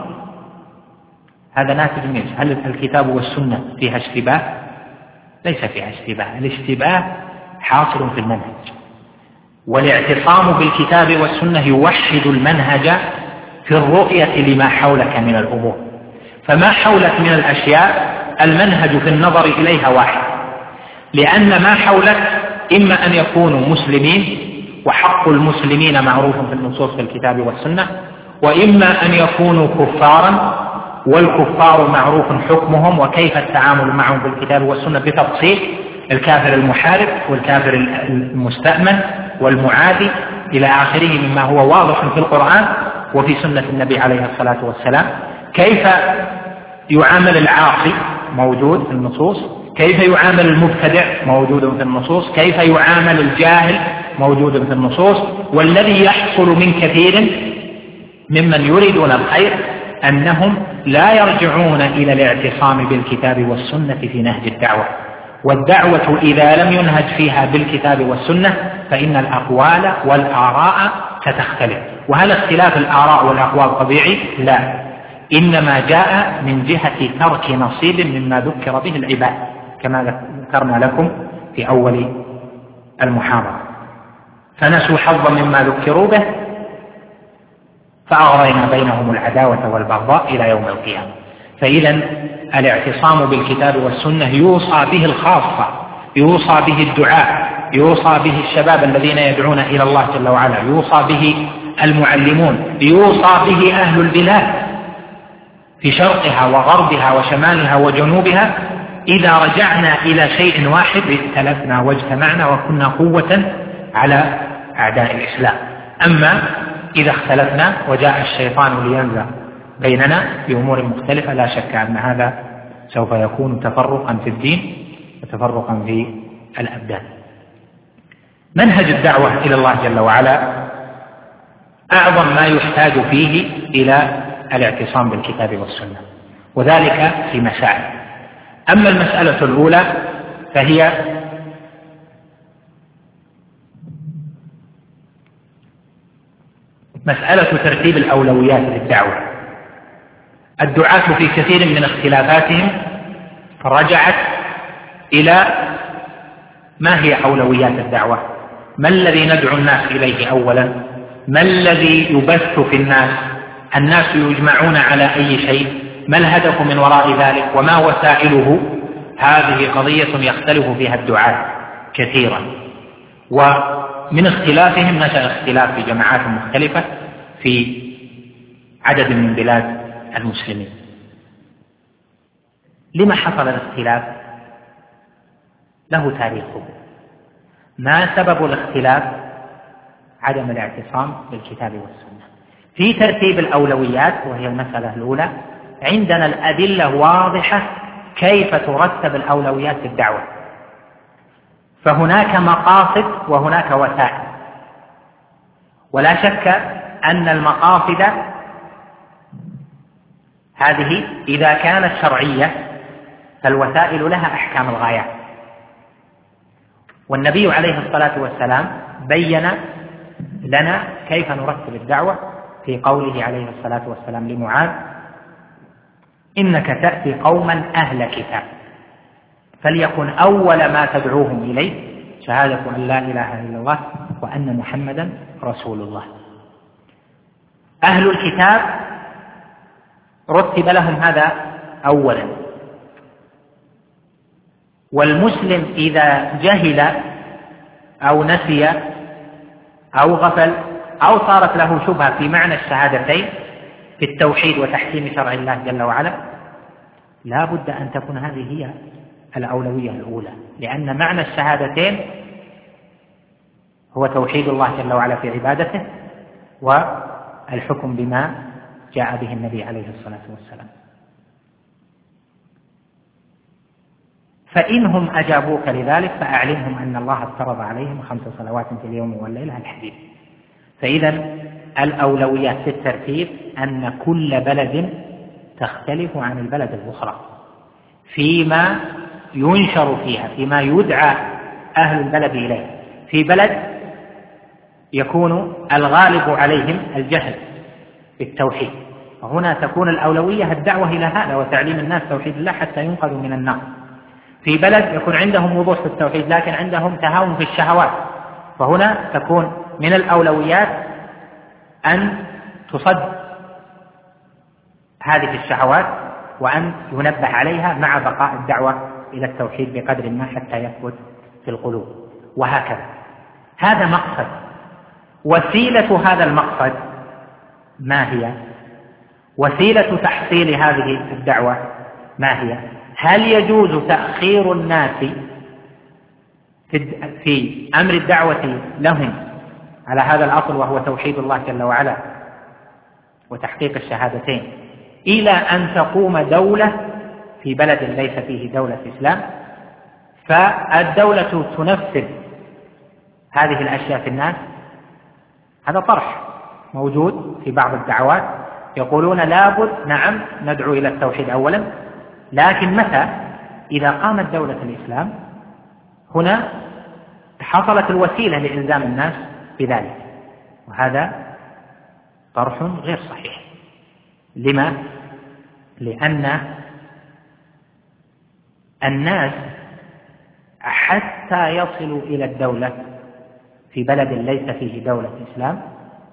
هذا ناتج من هل الكتاب والسنة فيها اشتباه؟ ليس فيها اشتباه. الاشتباه حاصل في المنهج، والاعتصام بالكتاب والسنة يوحد المنهج في الرؤية لما حولك من الأمور. فما حولك من الأشياء المنهج في النظر إليها واحد، لأن ما حولك إما أن يكونوا مسلمين وحق المسلمين معروف في النصوص في الكتاب والسنة، وإما أن يكونوا كفارا والكفار معروف حكمهم وكيف التعامل معهم بالكتاب والسنة بتفصيل، الكافر المحارب والكافر المستأمن والمعادي إلى آخره مما هو واضح في القرآن وفي سنة النبي عليه الصلاة والسلام. كيف يعامل العاصي موجود في النصوص، كيف يعامل المبتدع موجود في النصوص، كيف يعامل الجاهل موجود في النصوص. والذي يحصل من كثير ممن يريدون الخير أنهم لا يرجعون إلى الاعتصام بالكتاب والسنة في نهج الدعوة، والدعوة إذا لم ينهج فيها بالكتاب والسنة فإن الأقوال والآراء ستختلف. وهل اختلاف الآراء والأقوال طبيعي؟ لا، إنما جاء من جهة ترك نصيب مما ذكر به العباد كما ذكرنا لكم في أول المحاضرة، فنسوا حظا مما ذكروا به فأغرينا بينهم العداوة والبغضاء إلى يوم القيامة. فإذا الاعتصام بالكتاب والسنة يوصى به الخاصة، يوصى به الدعاء، يوصى به الشباب الذين يدعون إلى الله جل وعلا، يوصى به المعلمون، يوصى به أهل البلاد في شرقها وغربها وشمالها وجنوبها. إذا رجعنا إلى شيء واحد ائتلفنا واجتمعنا وكنا قوة على أعداء الإسلام. أما إذا اختلفنا وجاء الشيطان لينزع بيننا في أمور مختلفة لا شك أن هذا سوف يكون تفرقا في الدين وتفرقا في الأبدان. منهج الدعوة إلى الله جل وعلا أعظم ما يحتاج فيه إلى الاعتصام بالكتاب والسنة، وذلك في مسائل. أما المسألة الأولى فهي مسألة ترتيب الأولويات للدعوة. الدعاة في كثير من اختلافاتهم رجعت إلى ما هي أولويات الدعوة، ما الذي ندعو الناس إليه أولا، ما الذي يبث في الناس، الناس يجمعون على أي شيء، ما الهدف من وراء ذلك، وما وسائله. هذه قضية يختلف فيها الدعاة كثيرا، ومن اختلافهم نشأ اختلاف في جماعات مختلفة في عدد من بلاد المسلمين. لما حصل الاختلاف؟ له تاريخه. ما سبب الاختلاف؟ عدم الاعتصام بالكتاب والسنة. في ترتيب الأولويات وهي المسألة الأولى عندنا الأدلة واضحة كيف ترتب الأولويات في الدعوة، فهناك مقاصد وهناك وسائل، ولا شك أن المقاصد هذه إذا كانت شرعية فالوسائل لها أحكام الغايات، والنبي عليه الصلاة والسلام بين لنا كيف نرتب الدعوة في قوله عليه الصلاة والسلام لمعاذ: إنك تأتي قوما أهل كتاب فليكن أول ما تدعوهم إليه شهادة أن لا إله إلا الله وأن محمدا رسول الله. أهل الكتاب رتب لهم هذا أولا، والمسلم إذا جهل أو نسي أو غفل أو صارت له شبهة في معنى الشهادتين في التوحيد وتحكيم شرع الله جل وعلا لا بد أن تكون هذه هي الأولوية الأولى، لأن معنى الشهادتين هو توحيد الله جل وعلا في عبادته والحكم بما جاء به النبي عليه الصلاة والسلام. فإنهم أجابوك لذلك فأعلمهم أن الله افترض عليهم خمس صلوات في اليوم والليلة الحديث. فإذا الأولويات في الترتيب أن كل بلد تختلف عن البلد الأخرى فيما ينشر فيها، فيما يدعى أهل البلد إليه. في بلد يكون الغالب عليهم الجهل بالتوحيد، وهنا تكون الأولوية الدعوة إلى هذا وتعليم الناس توحيد الله حتى ينقذوا من النار. في بلد يكون عندهم وضوح في التوحيد لكن عندهم تهاون في الشهوات، فهنا تكون من الأولويات أن تصد هذه الشهوات وأن ينبه عليها مع بقاء الدعوة إلى التوحيد بقدر ما حتى يثبت في القلوب، وهكذا. هذا مقصد. وسيلة هذا المقصد ما هي؟ وسيلة تحصيل هذه الدعوة ما هي؟ هل يجوز تأخير الناس في أمر الدعوة لهم على هذا الأصل وهو توحيد الله جل وعلا وتحقيق الشهادتين إلى أن تقوم دولة في بلد ليس فيه دولة إسلام، فالدولة تنفذ هذه الأشياء في الناس؟ هذا طرح موجود في بعض الدعوات، يقولون لابد نعم ندعو إلى التوحيد أولا، لكن متى؟ إذا قامت دولة الإسلام هنا حصلت الوسيلة لإلزام الناس بذلك، وهذا طرح غير صحيح. لما؟ لأن الناس حتى يصلوا إلى الدولة في بلد ليس فيه دولة إسلام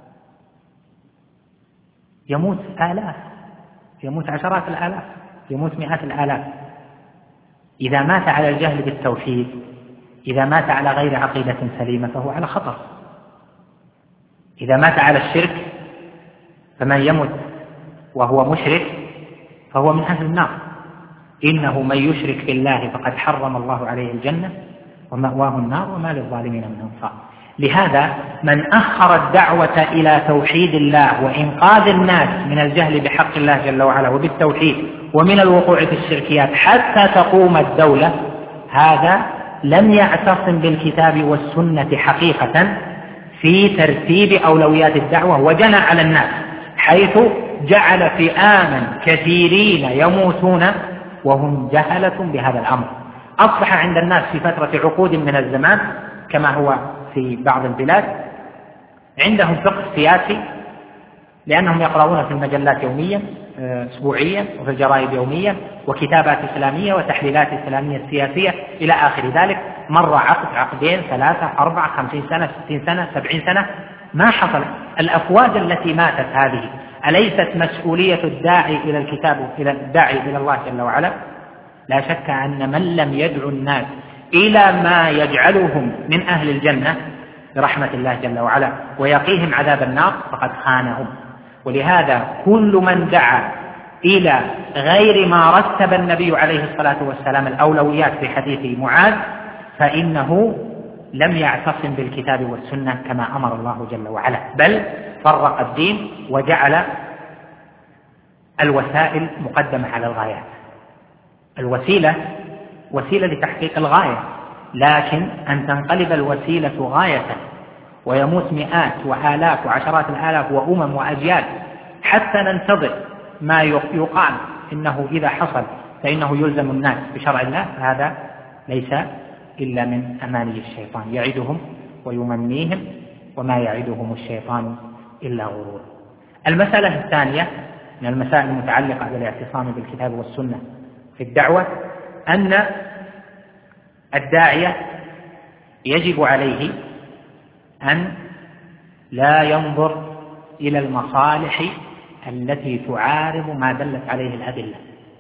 يموت آلاف، يموت عشرات الآلاف، يموت مئات الآلاف. إذا مات على الجهل بالتوحيد، إذا مات على غير عقيدة سليمة فهو على خطر. إذا مات على الشرك فمن يمت وهو مشرك فهو من أهل النار. إنه من يشرك بالله فقد حرم الله عليه الجنة ومأواه النار وما للظالمين من أنصار. لهذا من أخر الدعوة إلى توحيد الله وإنقاذ الناس من الجهل بحق الله جل وعلا وبالتوحيد ومن الوقوع في الشركيات حتى تقوم الدولة، هذا لم يعتصم بالكتاب والسنة حقيقة في ترتيب أولويات الدعوة، وجنى على الناس حيث جعل فئاما كثيرين يموتون وهم جهلة بهذا الأمر. أصبح عند الناس في فترة عقود من الزمان كما هو في بعض البلاد عندهم فقه سياسي، لأنهم يقرؤون في المجلات يوميا أسبوعيا وفي الجرائد يوميا وكتابات إسلامية وتحليلات إسلامية سياسية إلى آخر ذلك. مر عقد عقدين ثلاثة أربعة خمسين سنة ستين سنة سبعين سنة ما حصل. الأفواج التي ماتت هذه أليست مسؤولية الداعي إلى الكتاب إلى الداعي إلى الله جل وعلا؟ لا شك أن من لم يدعو الناس إلى ما يجعلهم من أهل الجنة برحمة الله جل وعلا ويقيهم عذاب النار فقد خانهم. ولهذا كل من دعا إلى غير ما رتب النبي عليه الصلاة والسلام الأولويات في حديث معاذ فإنه لم يعتصم بالكتاب والسنة كما أمر الله جل وعلا، بل فرق الدين وجعل الوسائل مقدمة على الغايات. الوسيلة وسيلة لتحقيق الغاية، لكن أن تنقلب الوسيلة غاية ويموت مئات وآلاف وعشرات الآلاف وأمم وأجيال حتى ننتظر ما يقال إنه إذا حصل فإنه يلزم الناس بشرع الله، هذا ليس إلا من أماني الشيطان يعدهم ويمنيهم وما يعدهم الشيطان إلا غرور. المسألة الثانية من المسائل المتعلقة بالاعتصام بالكتاب والسنة في الدعوة أن الداعية يجب عليه أن لا ينظر إلى المصالح التي تعارض ما دلت عليه الأدلة،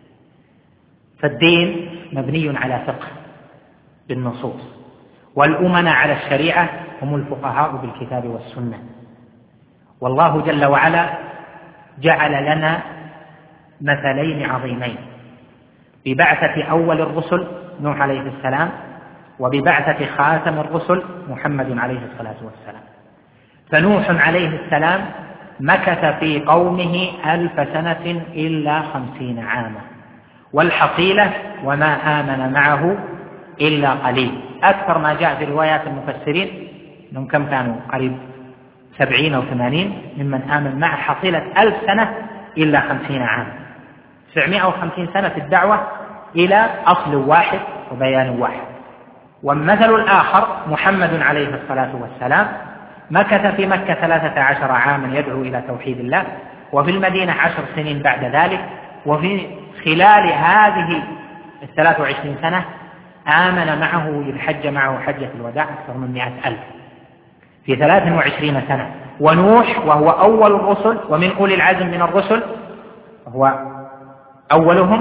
فالدين مبني على فقه بالنصوص، والأمناء على الشريعة هم الفقهاء بالكتاب والسنة. والله جل وعلا جعل لنا مثلين عظيمين ببعثة أول الرسل نوح عليه السلام وببعثة خاتم الرسل محمد عليه الصلاة والسلام. فنوح عليه السلام مكث في قومه ألف سنة إلا خمسين عاما، والحصيلة وما آمن معه إلا قليل. أكثر ما جاء في روايات المفسرين أنهم كم كانوا قريب سبعين أو ثمانين ممن آمن مع حصيلة ألف سنة إلا خمسين عاما، سبعمائة وخمسين سنة في الدعوة إلى أصل واحد وبيان واحد. والمثل الآخر محمد عليه الصلاة والسلام مكث في مكة ثلاثة عشر عاما يدعو إلى توحيد الله، وفي المدينة عشر سنين بعد ذلك، وفي خلال هذه الثلاث وعشرين سنة آمن معه إذ حج معه حجة الوداع أكثر من مئة ألف في ثلاث وعشرين سنة. ونوح وهو أول الرسل ومن أولي العزم من الرسل وهو أولهم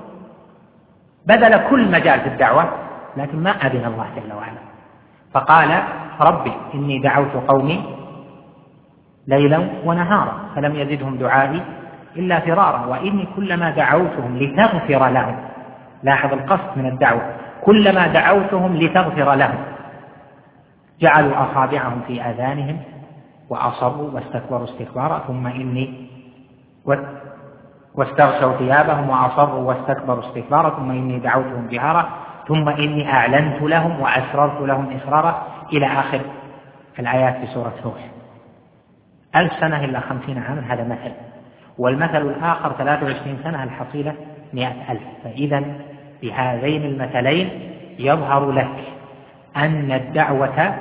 بذل كل مجال في الدعوة، لكن ما أذن الله جل وعلا، فقال ربي إني دعوت قومي ليلا ونهارا فلم يزدهم دعائي إلا فرارا وإني كلما دعوتهم لتغفر لهم، لاحظ القصد من الدعوة، كلما دعوتهم لتغفر لهم جعلوا أصابعهم في آذانهم وأصروا واستكبروا استكبارا ثم إني واستغشوا ثيابهم وأصروا واستكبروا استكبارا ثم إني دعوتهم جهارا ثم إني أعلنت لهم وأسررت لهم إسرارا إلى آخر الآيات في سورة نوح. ألف سنة إلا خمسين عاما، هذا مثل. والمثل الآخر ثلاث وعشرين سنة الحصيلة مئة ألف. فإذا بهذين المثلين يظهر لك أن الدعوة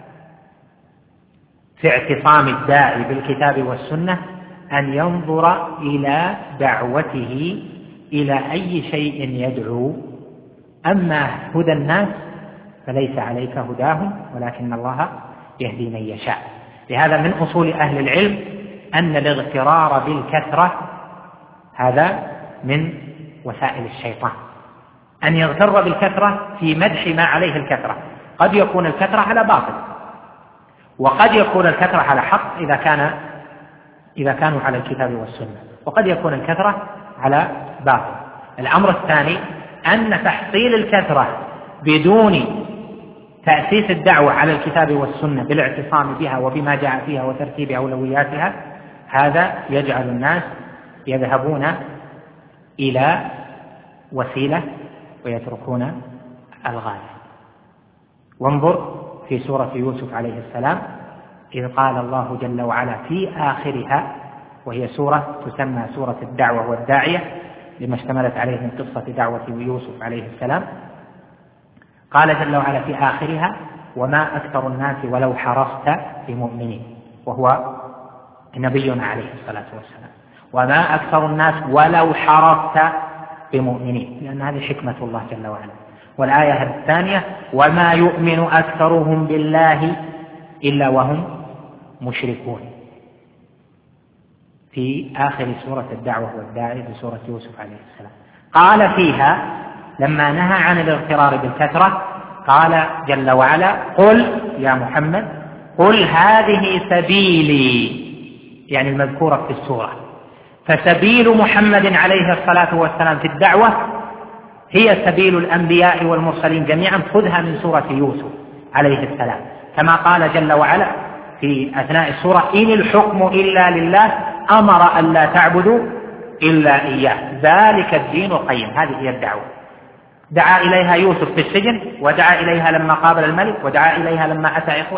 في اعتصام الداعي بالكتاب والسنة أن ينظر إلى دعوته إلى أي شيء يدعو. أما هدى الناس فليس عليك هداهم ولكن الله يهدي من يشاء. لهذا من أصول أهل العلم أن الاغترار بالكثرة هذا من وسائل الشيطان، أن يغتر بالكثرة في مدح ما عليه الكثرة. قد يكون الكثرة على باطل، وقد يكون الكثرة على حق إذا كان إذا كانوا على الكتاب والسنة، وقد يكون الكثرة على باطل. الأمر الثاني أن تحصيل الكثرة بدون تأسيس الدعوة على الكتاب والسنة بالاعتصام بها وبما جاء فيها وترتيب أولوياتها، هذا يجعل الناس يذهبون إلى وسيلة ويتركون الغاية. وانظر في سورة يوسف عليه السلام إذ قال الله جل وعلا في آخرها، وهي سورة تسمى سورة الدعوة والداعية لما اشتملت عليه من قصة دعوة يوسف عليه السلام، قال جل وعلا في آخرها وما أكثر الناس ولو حرصت بمؤمنين، وهو نبينا عليه الصلاة والسلام، وما أكثر الناس ولو حرصت بمؤمنين، لأن هذه حكمة الله جل وعلا. والآية الثانية وما يؤمن أكثرهم بالله إلا وهم مشركون، في آخر سورة الدعوة والداعي في سورة يوسف عليه السلام. قال فيها لما نهى عن الاغترار بالكثرة قال جل وعلا قل يا محمد قل هذه سبيلي، يعني المذكورة في السورة. فسبيل محمد عليه الصلاة والسلام في الدعوة هي سبيل الأنبياء والمرسلين جميعا، خذها من سورة يوسف عليه السلام، كما قال جل وعلا في أثناء السورة إن الحكم إلا لله أمر أن لا تعبدوا إلا إياه ذلك الدين القيم. هذه هي الدعوة، دعا إليها يوسف في السجن، ودعا إليها لما قابل الملك، ودعا إليها لما أتى إخوته،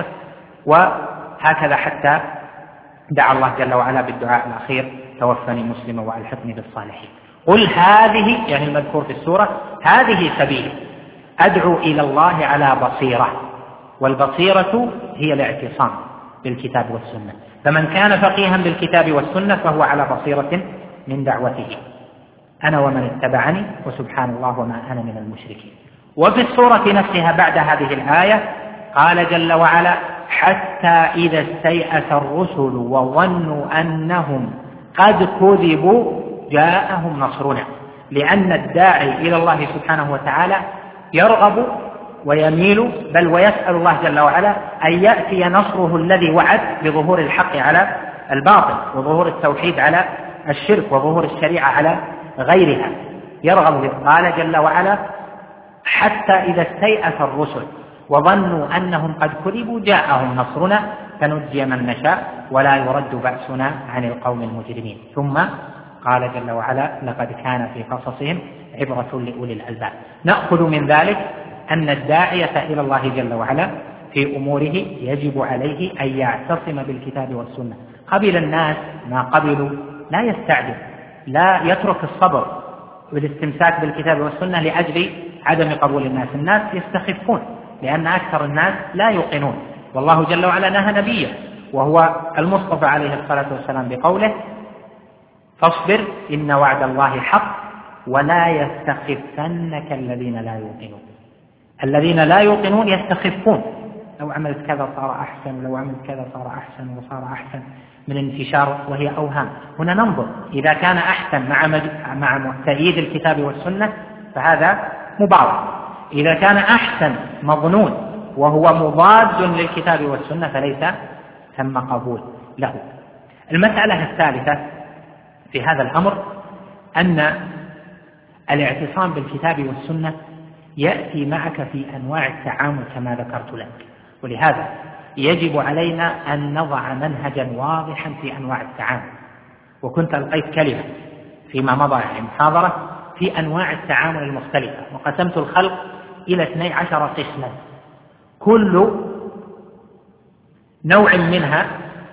وهكذا حتى دعا الله جل وعلا بالدعاء الأخير توفني مسلما وألحقني بالصالحين. قل هذه يعني المذكور في السورة هذه سبيلي أدعو إلى الله على بصيرة، والبصيرة هي الاعتصام بالكتاب والسنة، فمن كان فقيها بالكتاب والسنة فهو على بصيرة من دعوته، أنا ومن اتبعني وسبحان الله وما أنا من المشركين. وفي السورة نفسها بعد هذه الآية قال جل وعلا حتى إذا استيأس الرسل وظنوا أنهم قد كذبوا جاءهم نصرنا، لأن الداعي إلى الله سبحانه وتعالى يرغب ويميل بل ويسأل الله جل وعلا أن يأتي نصره الذي وعد بظهور الحق على الباطل، وظهور التوحيد على الشرك، وظهور الشريعة على غيرها، يرغب به. قال جل وعلا حتى إذا استيأس الرسل وظنوا أنهم قد كذبوا جاءهم نصرنا فنجي من نشاء ولا يرد بأسنا عن القوم المجرمين. ثم قال جل وعلا لقد كان في قصصهم عبرة لأولي الألباب. نأخذ من ذلك أن الداعية إلى الله جل وعلا في أموره يجب عليه أن يعتصم بالكتاب والسنة. قبل الناس ما قبلوا لا يستعجل، لا يترك الصبر والاستمساك بالكتاب والسنة لأجل عدم قبول الناس. الناس يستخفون لأن أكثر الناس لا يوقنون، والله جل وعلا نهى نبيه وهو المصطفى عليه الصلاة والسلام بقوله فاصبر إن وعد الله حق ولا يستخفنك الذين لا يوقنون. الذين لا يوقنون يستخفون، لو عملت كذا صار أحسن، لو عملت كذا صار أحسن وصار أحسن، من انتشار وهي أوهام. هنا ننظر إذا كان أحسن مع مع تأييد الكتاب والسنة فهذا مبارك، إذا كان أحسن مظنون وهو مضاد للكتاب والسنة فليس ثم قبول له. المسألة الثالثة في هذا الأمر أن الاعتصام بالكتاب والسنة يأتي معك في أنواع التعامل كما ذكرت لك، ولهذا يجب علينا أن نضع منهجا واضحا في أنواع التعامل. وكنت ألقيت كلمة فيما مضى يعني محاضرة في أنواع التعامل المختلفة، وقسمت الخلق إلى اثني عشر قسما، كل نوع منها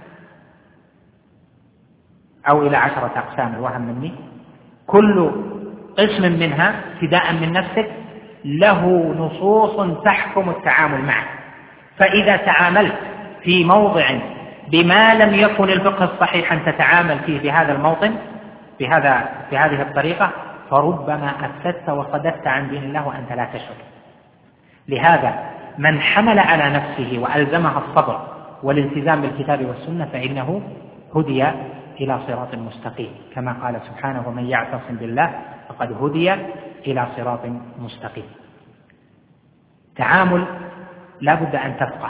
أو إلى عشرة أقسام الوهم مني، كل قسم منها ابتداء من نفسك له نصوص تحكم التعامل معه. فإذا تعاملت في موضع بما لم يكن الفقه الصحيح أن تتعامل فيه في هذا الموطن بهذا بهذه الطريقة فربما أفسدت وصددت عن دين الله وأنت لا تشعر. لهذا من حمل على نفسه وألزمها الصبر والالتزام بالكتاب والسنة فإنه هدي إلى صراط مستقيم، كما قال سبحانه ومن يعتصم بالله فقد هدي إلى صراط مستقيم. تعامل لا بد أن تفقه.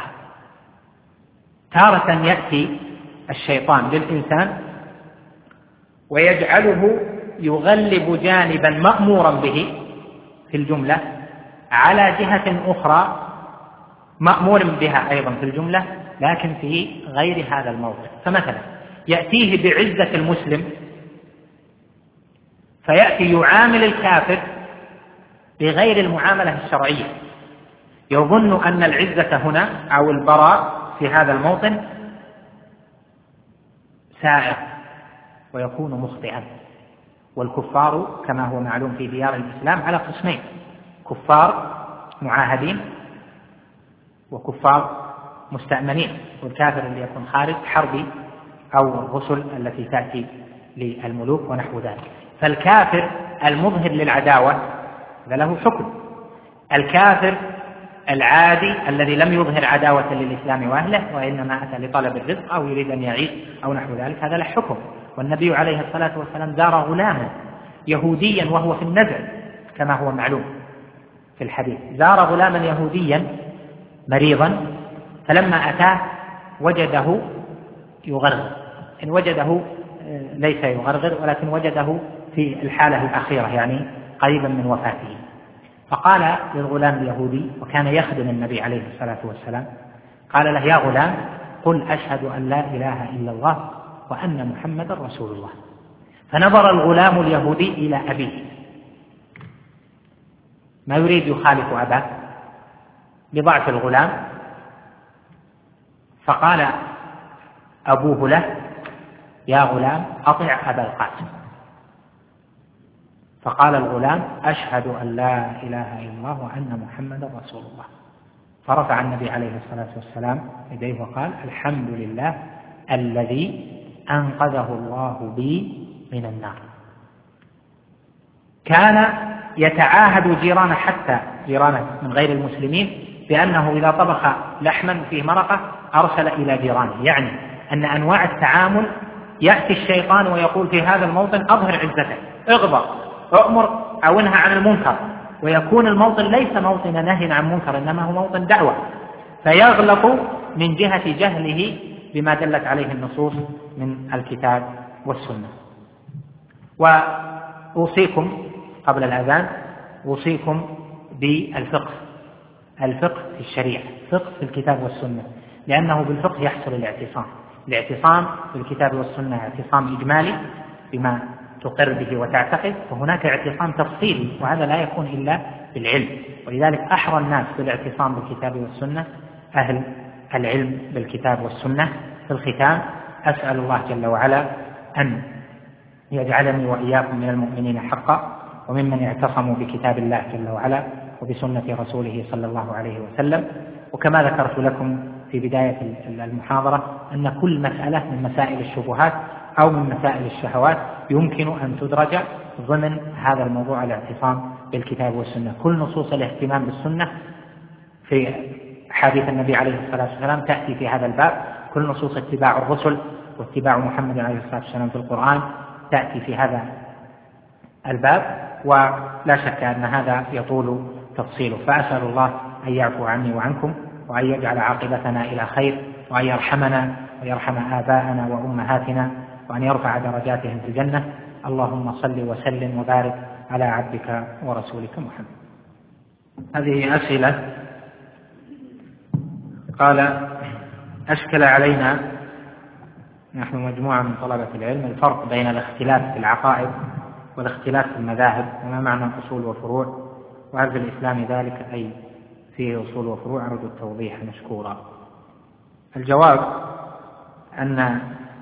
تارة يأتي الشيطان للإنسان ويجعله يغلب جانبا مأمورا به في الجملة على جهة أخرى مأمور بها أيضا في الجملة لكن في غير هذا الموضع. فمثلا يأتيه بعزة المسلم فيأتي يعامل الكافر بغير المعاملة الشرعية، يظن أن العزة هنا أو البراء في هذا الموطن سائغ ويكون مخطئا. والكفار كما هو معلوم في ديار الإسلام على قسمين: كفار معاهدين وكفار مستأمنين، والكافر اللي يكون خارج حربي أو الرسل التي تأتي للملوك ونحو ذلك. فالكافر المظهر للعداوة هذا له حكم، الكافر العادي الذي لم يظهر عداوة للإسلام وأهله وإنما أتى لطلب الرزق أو يريد أن يعيش أو نحو ذلك هذا له حكم. والنبي عليه الصلاة والسلام زار غلاما يهوديا وهو في النزع كما هو معلوم في الحديث، زار غلاما يهوديا مريضا فلما أتاه وجده يغرغر، إن وجده ليس يغرغر ولكن وجده في الحالة الأخيرة يعني قريبا من وفاته، فقال للغلام اليهودي وكان يخدم النبي عليه الصلاة والسلام، قال له: يا غلام قل أشهد أن لا إله إلا الله وأن محمدا رسول الله. فنظر الغلام اليهودي إلى أبيه ما يريد يخالف أباه لضعف الغلام، فقال أبوه له: يا غلام أطع أبا القاسم. فقال الغلام: أشهد أن لا إله إلا الله وأن محمدا رسول الله. فرفع النبي عليه الصلاة والسلام يديه وقال: الحمد لله الذي أنقذه الله بي من النار. كان يتعاهد جيرانه حتى جيرانه من غير المسلمين بأنه إذا طبخ لحما فيه مرقة أرسل إلى جيرانه، يعني أن أنواع التعامل يأتي الشيطان ويقول في هذا الموطن أظهر عزتك، اغضب، أؤمر أو انهى عن المنكر، ويكون الموطن ليس موطن نهي عن منكر إنما هو موطن دعوة، فيغلط من جهة جهله بما دلت عليه النصوص من الكتاب والسنة. وأوصيكم قبل الأذان أوصيكم بالفقه، الفقه في الشريعة، فقه في الكتاب والسنة، لأنه بالفقه يحصل الاعتصام. الاعتصام في الكتاب والسنة اعتصام إجمالي بما تقر به وتعتقد، وهناك اعتصام تفصيلي وهذا لا يكون إلا بالعلم، ولذلك أحرى الناس بالاعتصام بالكتاب والسنة أهل العلم بالكتاب والسنة. في الختام أسأل الله جل وعلا أن يجعلني وإياكم من المؤمنين حقا وممن اعتصموا بكتاب الله جل وعلا وبسنة رسوله صلى الله عليه وسلم. وكما ذكرت لكم في بداية المحاضرة أن كل مسألة من مسائل الشبهات أو من مسائل الشهوات يمكن أن تدرج ضمن هذا الموضوع الاعتصام بالكتاب والسنة. كل نصوص الاهتمام بالسنة في حديث النبي عليه الصلاة والسلام تأتي في هذا الباب، كل نصوص اتباع الرسل واتباع محمد عليه الصلاة والسلام في القرآن تأتي في هذا الباب، ولا شك أن هذا يطول تفصيله. فأسأل الله أن يعفو عني وعنكم وأن يجعل عاقبتنا إلى خير وأن يرحمنا ويرحم آباءنا وأمهاتنا وأن يرفع درجاتهم في الجنة. اللهم صل وسلم وبارك على عبدك ورسولك محمد. هذه أسئلة. قال: أشكل علينا نحن مجموعة من طلبة العلم الفرق بين الاختلاف في العقائد والاختلاف في المذاهب، وما معنى أصول وفروع، وهل في الإسلام ذلك أي فيه أصول وفروع؟ أرجو التوضيح مشكورا. الجواب أن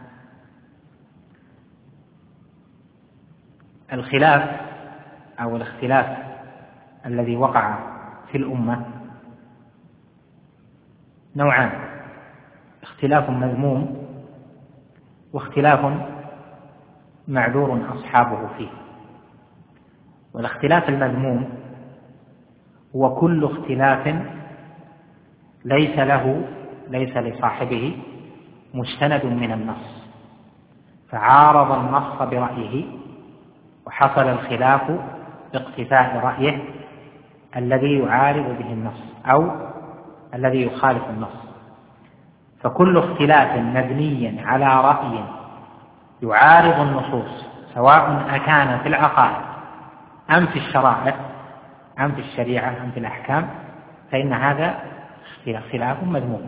الخلاف أو الاختلاف الذي وقع في الأمة نوعان: اختلاف مذموم واختلاف معذور أصحابه فيه. والاختلاف المذموم هو كل اختلاف ليس له ليس لصاحبه مستند من النص فعارض النص برأيه وحصل الخلاف باقتفاء رأيه الذي يعارض به النص أو الذي يخالف النص. فكل اختلاف مبني على رأي يعارض النصوص سواء أكان في العقائد أم في الشرائع أم في الشريعة أم في الأحكام فإن هذا خلاف مذموم.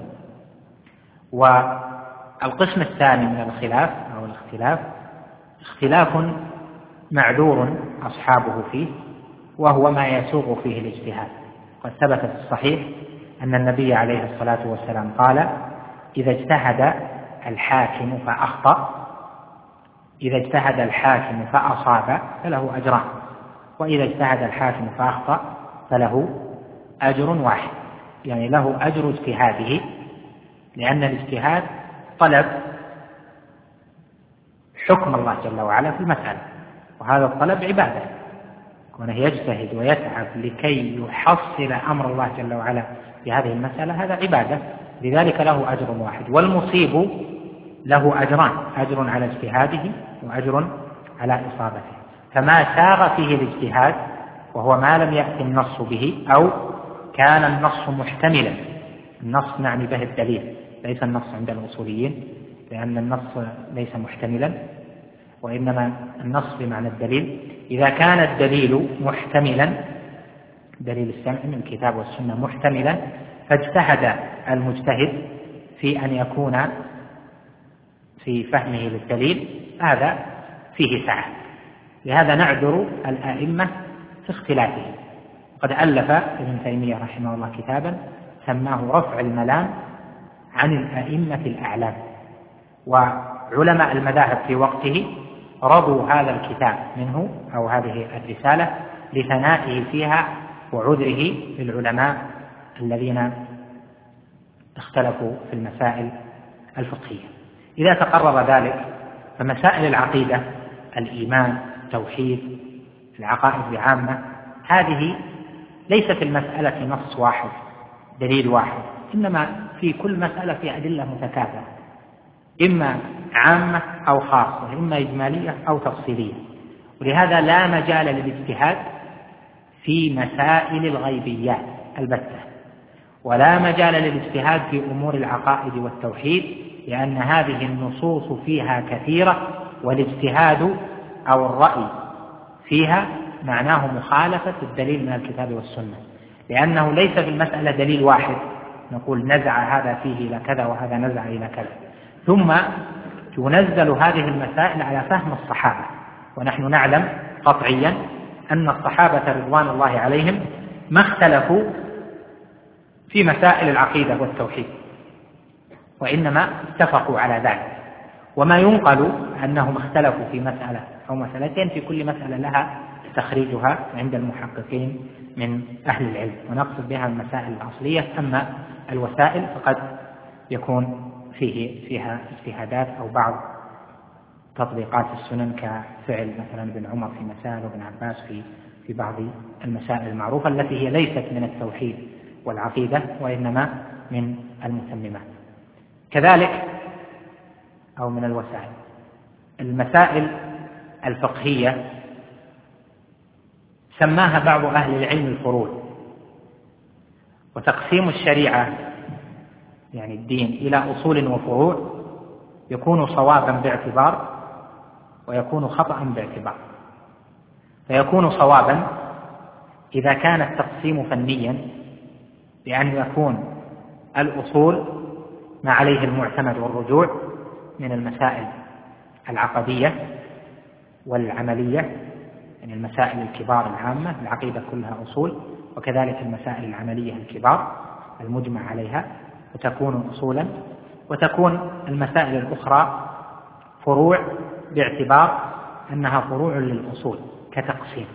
والقسم الثاني من الخلاف أو الاختلاف اختلاف معذور أصحابه فيه، وهو ما يسوغ فيه الاجتهاد. قد ثبت في الصحيح أن النبي عليه الصلاة والسلام قال: إذا اجتهد الحاكم فأخطأ إذا اجتهد الحاكم فأصاب فله أجران، وإذا اجتهد الحاكم فأخطأ فله أجر واحد، يعني له أجر اجتهاده، لأن الاجتهاد طلب حكم الله جل وعلا في المسألة، وهذا الطلب عبادة، كونه يجتهد ويتعب لكي يحصل أمر الله جل وعلا في هذه المسألة، هذا عبادة، لذلك له أجر واحد. والمصيب له أجران: أجر على اجتهاده وأجر على إصابته. فما ساغ فيه الاجتهاد وهو ما لم يأتي النص به، أو كان النص محتملا، النص نعني به الدليل، ليس النص عند الأصوليين، لأن النص ليس محتملا، وإنما النص بمعنى الدليل. إذا كان الدليل محتملا، دليل السمع من الكتاب والسنة محتملا، فاجتهد المجتهد في أن يكون في فهمه للدليل، هذا فيه سعة. لهذا نعذر الآئمة في اختلافهم. قد ألف ابن تيمية رحمه الله كتابا سماه رفع الملام عن الآئمة الأعلام، وعلماء المذاهب في وقته رضوا هذا الكتاب منه أو هذه الرسالة لثنائه فيها وعذره للعلماء الذين اختلفوا في المسائل الفقهية. إذا تقرر ذلك فمسائل العقيدة، الإيمان، التوحيد، العقائد بعامة، هذه ليست المسألة نص واحد دليل واحد، إنما في كل مسألة في أدلة متكافئة، إما عامة أو خاصة، إما إجمالية أو تفصيلية. ولهذا لا مجال للاجتهاد في مسائل الغيبيات البتة، ولا مجال للاجتهاد في أمور العقائد والتوحيد، لأن هذه النصوص فيها كثيرة، والاجتهاد أو الرأي فيها معناه مخالفة الدليل من الكتاب والسنة، لأنه ليس في المسألة دليل واحد نقول نزع هذا فيه إلى كذا وهذا نزع إلى كذا، ثم تنزل هذه المسائل على فهم الصحابة. ونحن نعلم قطعيا أن الصحابة رضوان الله عليهم ما اختلفوا في مسائل العقيدة والتوحيد، وإنما اتفقوا على ذلك. وما ينقل أنهم اختلفوا في مسألة أو مسألتين، في كل مسألة لها تخريجها عند المحققين من أهل العلم، ونقصد بها المسائل الأصلية. أما الوسائل فقد يكون فيه فيها اجتهادات أو بعض تطبيقات السنن، كفعل مثلا ابن عمر في مسائل وابن عباس في في بعض المسائل المعروفة التي هي ليست من التوحيد والعقيدة وإنما من المتممات. كذلك أو من الوسائل المسائل الفقهية سماها بعض أهل العلم الفروع. وتقسيم الشريعة يعني الدين إلى أصول وفروع يكون صوابا باعتبار ويكون خطأ باعتبار. فيكون صوابا إذا كان التقسيم فنيا، بأن يكون الأصول ما عليه المعتمد والرجوع من المسائل العقدية والعملية، يعني المسائل الكبار العامة، العقيدة كلها أصول، وكذلك المسائل العملية الكبار المجمع عليها، وتكون أصولا. وتكون المسائل الأخرى فروع باعتبار أنها فروع للأصول كتقسيم،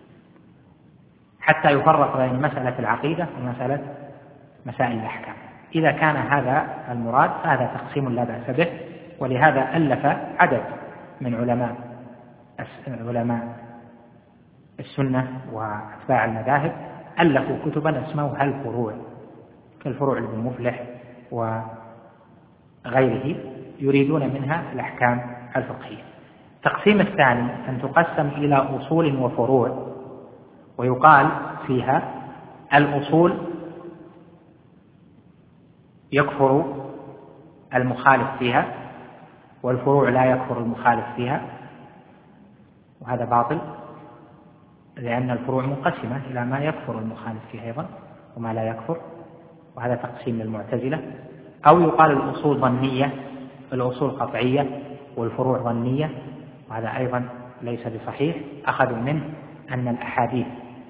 حتى يفرق بين مسألة العقيدة ومسألة مسائل الأحكام. إذا كان هذا المراد فهذا تقسيم لا بأس به. ولهذا ألف عدد من علماء علماء السنة وأتباع المذاهب ألفوا كتبا اسموها الفروع، كالفروع لابن مفلح وغيره، يريدون منها الأحكام الفقهية. التقسيم الثاني أن تقسم إلى أصول وفروع، ويقال فيها الأصول يكفر المخالف فيها، والفروع لا يكفر المخالف فيها، وهذا باطل، لأن الفروع منقسمة إلى ما يكفر المخالف فيها أيضا وما لا يكفر، وهذا تقسيم للمعتزلة. أو يقال الأصول ظنية، الأصول قطعية والفروع ظنية، وهذا أيضا ليس بصحيح، أخذوا منه أن الأحاديث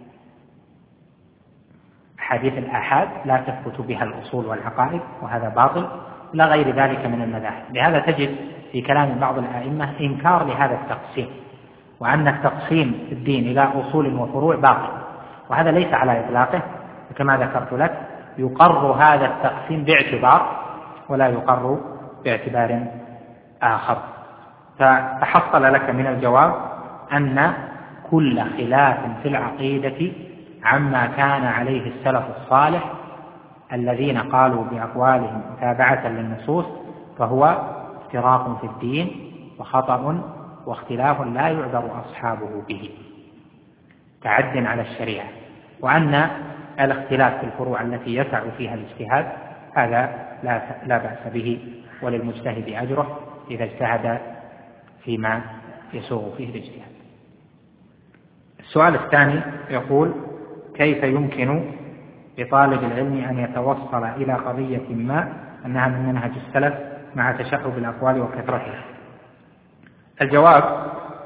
حديث الآحاد لا تثبت بها الأصول والعقائد، وهذا باطل، لا غير ذلك من المذاهب. لهذا تجد في كلام بعض الأئمة إنكار لهذا التقسيم، وأن التقسيم في الدين إلى أصول وفروع باطل، وهذا ليس على إطلاقه. وكما ذكرت لك يقر هذا التقسيم باعتبار ولا يقر باعتبار آخر. فتحصل لك من الجواب أن كل خلاف في العقيدة عما كان عليه السلف الصالح الذين قالوا بأقوالهم متابعة للنصوص فهو افتراق في الدين وخطأ واختلاف لا يعذر أصحابه به، تعد على الشريعة. وأن الاختلاف في الفروع التي يسع فيها الاجتهاد هذا لا لا بأس به، وللمجتهد أجره إذا اجتهد فيما يسوغ فيه الاجتهاد. السؤال الثاني يقول: كيف يمكن لطالب العلم أن يتوصل إلى قضية ما أنها من منهج السلف مع تشعب الأقوال وكثرتها؟ الجواب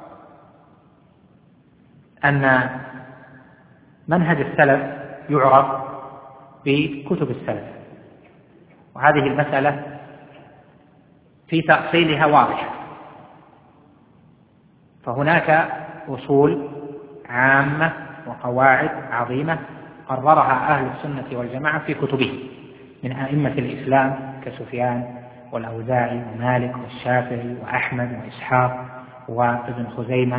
أن منهج السلف يعرف بكتب السلف، وهذه المسألة في تأصيلها واضحة. فهناك أصول عامة وقواعد عظيمة قررها أهل السنة والجماعة في كتبهم من أئمة الإسلام كسفيان والأوزاعي ومالك والشافعي وأحمد وإسحاق وابن خزيمة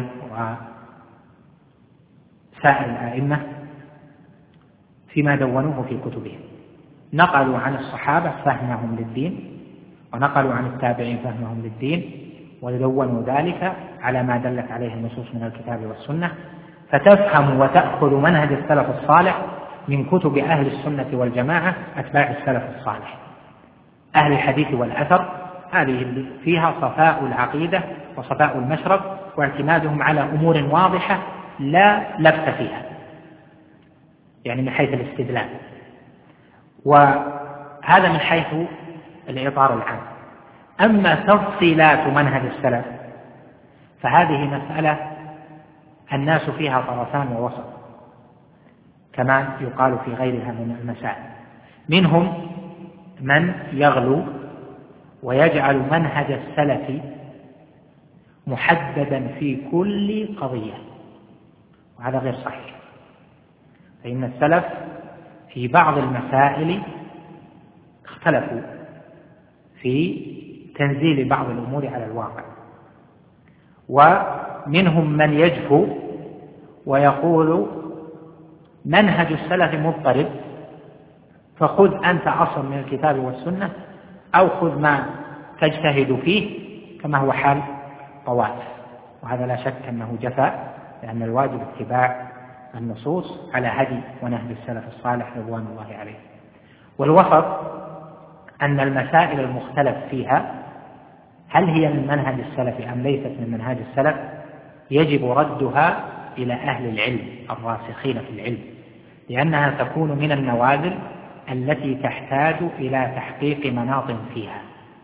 وسائر الأئمة فيما دونوه في كتبهم. نقلوا عن الصحابة فهمهم للدين، ونقلوا عن التابعين فهمهم للدين، ودونوا ذلك على ما دلت عليه النصوص من الكتاب والسنة. فتفهم وتأخذ منهج السلف الصالح من كتب أهل السنة والجماعة أتباع السلف الصالح أهل الحديث والأثر، هذه فيها صفاء العقيدة وصفاء المشرب، واعتمادهم على أمور واضحة لا لبس فيها، يعني من حيث الاستدلال. وهذا من حيث الإطار العام. أما تفصيلات منهج السلف فهذه مسألة الناس فيها طرفان ووسط، كما يقال في غيرها من المسائل. منهم من يغلو ويجعل منهج السلف محددا في كل قضية، وهذا غير صحيح. فإن السلف في بعض المسائل اختلفوا في تنزيل بعض الأمور على الواقع، ومنهم من يجفو ويقول منهج السلف مضطرب، فخذ أنت أصل من الكتاب والسنة أو خذ ما تجتهد فيه، كما هو حال طواف. وهذا لا شك أنه جفاء، لأن الواجب اتباع النصوص على هدي ونهج السلف الصالح رضوان الله عليه. والوسط أن المسائل المختلف فيها هل هي من منهج السلف أم ليست من منهج السلف يجب ردها إلى أهل العلم الراسخين في العلم، لأنها تكون من النوازل التي تحتاج إلى تحقيق مناط فيها.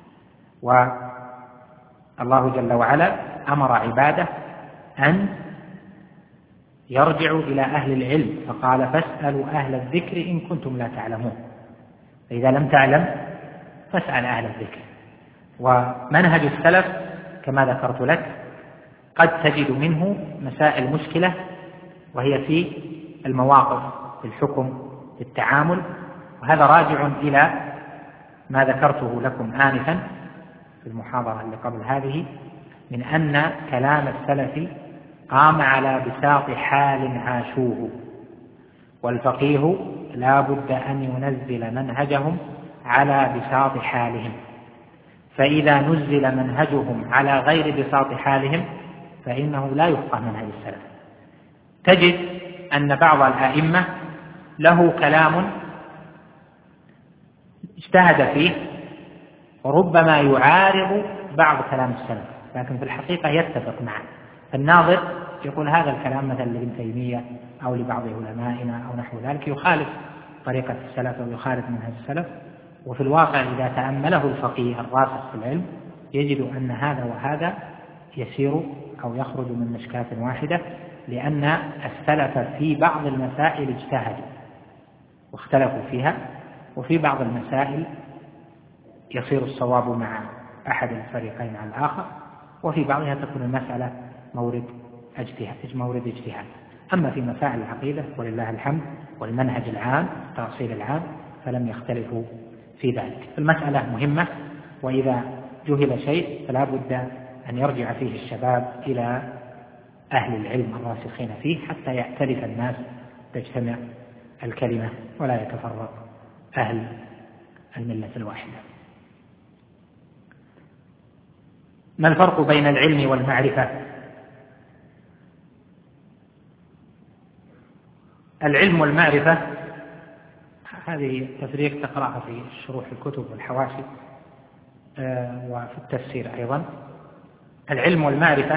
والله جل وعلا أمر عباده أن يرجعوا إلى أهل العلم، فقال فاسألوا أهل الذكر إن كنتم لا تعلمون، فإذا لم تعلم فاسأل أهل الذكر. ومنهج السلف كما ذكرت لك قد تجد منه مسائل مشكلة، وهي في المواقف، في الحكم، في التعامل، وهذا راجع إلى ما ذكرته لكم آنفا في المحاضرة اللي قبل هذه، من أن كلام السلف قام على بساط حال عاشوه، والفقيه لا بد أن ينزل منهجهم على بساط حالهم، فإذا نزل منهجهم على غير بساط حالهم فإنه لا يفقه منهج السلف. تجد أن بعض الأئمة له كلام اجتهد فيه وربما يعارض بعض كلام السلف، لكن في الحقيقة يتفق معه. فالناظر يقول هذا الكلام مثلا لابن تيمية أو لبعض علمائنا أو نحو ذلك يخالف طريقة السلف أو يخالف منهج السلف، وفي الواقع إذا تأمله الفقيه الراسخ في العلم يجد أن هذا وهذا يسير أو يخرج من مشكاة واحدة، لأن السلف في بعض المسائل اجتهدوا واختلفوا فيها، وفي بعض المسائل يصير الصواب مع أحد الفريقين على الآخر، وفي بعضها تكون المسألة مورد اجتهاد مورد اجتهاد. أما في مسائل العقيدة ولله الحمد والمنهج العام التأصيل العام فلم يختلفوا في ذلك. المسألة مهمة، وإذا جهل شيء فلا بد أن يرجع فيه الشباب إلى أهل العلم الراسخين فيه حتى يأتلف الناس تجتمع الكلمة ولا يتفرق أهل الملة الواحدة. ما الفرق بين العلم والمعرفة؟ العلم والمعرفة هذه تفريق تقرأها في شروح الكتب والحواشي وفي التفسير أيضا. العلم والمعرفة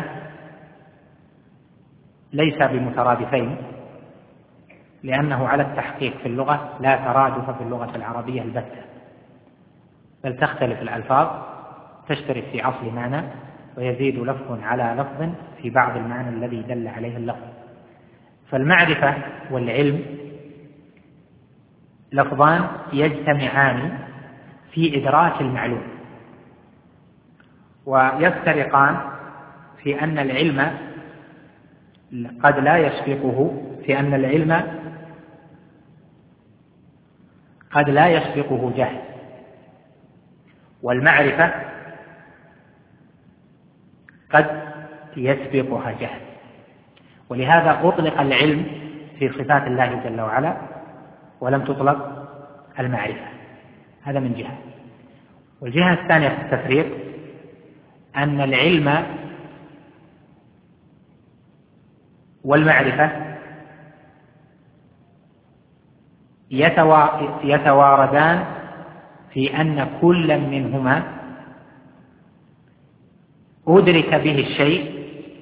ليس بمترادفين، لأنه على التحقيق في اللغة لا ترادف في اللغة العربية البتة، بل تختلف الألفاظ، تشترك في أصل معنى ويزيد لفظ على لفظ في بعض المعنى الذي دل عليه اللفظ. فالمعرفة والعلم لفظان يجتمعان في إدراك المعلوم، ويفترقان في أن العلم قد لا يسبقه في أن العلم قد لا يسبقه جهل، والمعرفة قد يسبقها جهل. ولهذا أطلق العلم في صفات الله جل وعلا ولم تطلق المعرفة. هذا من جهة. والجهة الثانية في التفريق أن العلم والمعرفة يتواردان في أن كل منهما أدرك به الشيء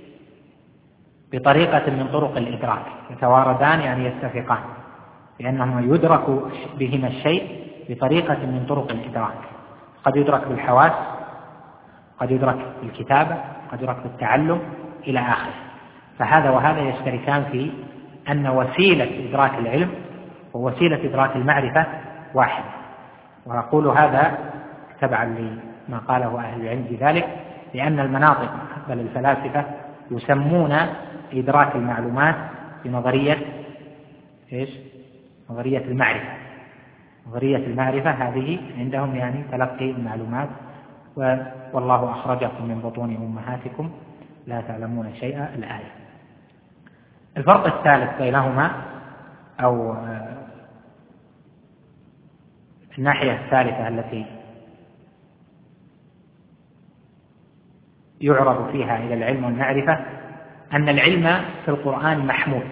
بطريقة من طرق الإدراك. يتواردان يعني يتفقان، لأنهما يدرك بهما الشيء بطريقة من طرق الإدراك. قد يدرك بالحواس، قد يدرك بالكتابة، قد يدرك بالتعلم إلى آخره. فهذا وهذا يشتركان في أن وسيلة إدراك العلم ووسيلة إدراك المعرفة واحد. وأقول هذا تبعا لما قاله أهل العلم بذلك، لأن المناطق بل الفلاسفة يسمون إدراك المعلومات بنظرية إيش؟ نظرية المعرفة. نظرية المعرفة هذه عندهم يعني تلقي المعلومات، والله أخرجكم من بطون أمهاتكم لا تعلمون شيئا الآية. الفرق الثالث بينهما أو الناحية الثالثة التي يعرض فيها إلى العلم والمعرفة أن العلم في القرآن محمود،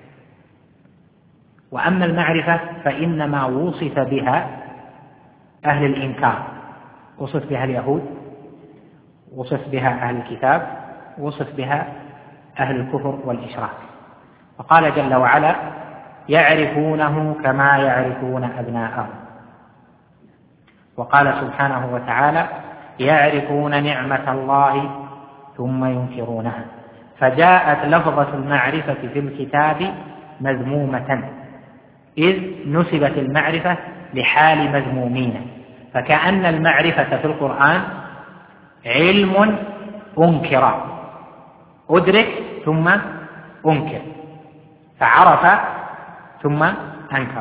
وأما المعرفة فإنما وصف بها أهل الإنكار، وصف بها اليهود، وصف بها أهل الكتاب، وصف بها أهل الكفر والإشراك. وقال جل وعلا يعرفونه كما يعرفون أبناءهم. وقال سبحانه وتعالى يعرفون نعمة الله ثم ينكرونها. فجاءت لفظة المعرفة في الكتاب مذمومة، إذ نسبت المعرفة لحال مذمومين، فكأن المعرفة في القرآن علم أنكر، أدرك ثم أنكر، فعرف ثم أنكر.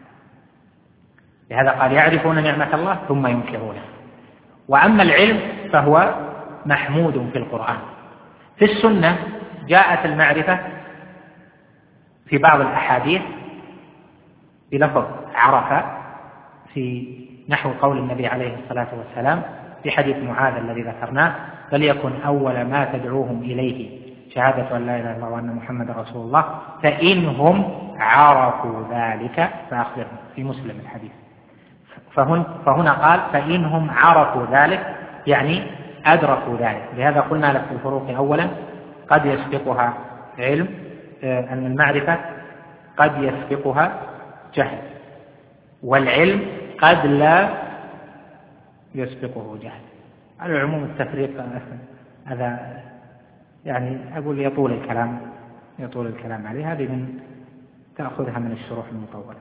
لهذا قال يعرفون نعمة الله ثم ينكرونها. وأما العلم فهو محمود في القرآن. في السنة جاءت المعرفة في بعض الأحاديث بلفظ عرف، في نحو قول النبي عليه الصلاة والسلام في حديث معاذ الذي ذكرناه فليكن أول ما تدعوهم إليه شهادة أن لا إله إلا الله وأن محمد رسول الله فإنهم عرفوا ذلك فأخبرهم، في مسلم الحديث. فهن فهنا قال فإنهم عرفوا ذلك يعني أدركوا ذلك. لهذا قلنا لك في الفروق أولا قد يسبقها علم، أن المعرفة قد يسبقها جهل، والعلم قد لا يسبقه جهل. على العموم التفريق هذا يعني أقول يطول الكلام يطول الكلام عليه. هذه من تأخذها من الشروح المطولة.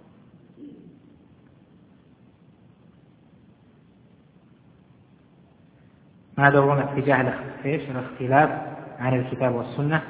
ما دورون اتجاه الاختلاف عن الكتاب والسنة؟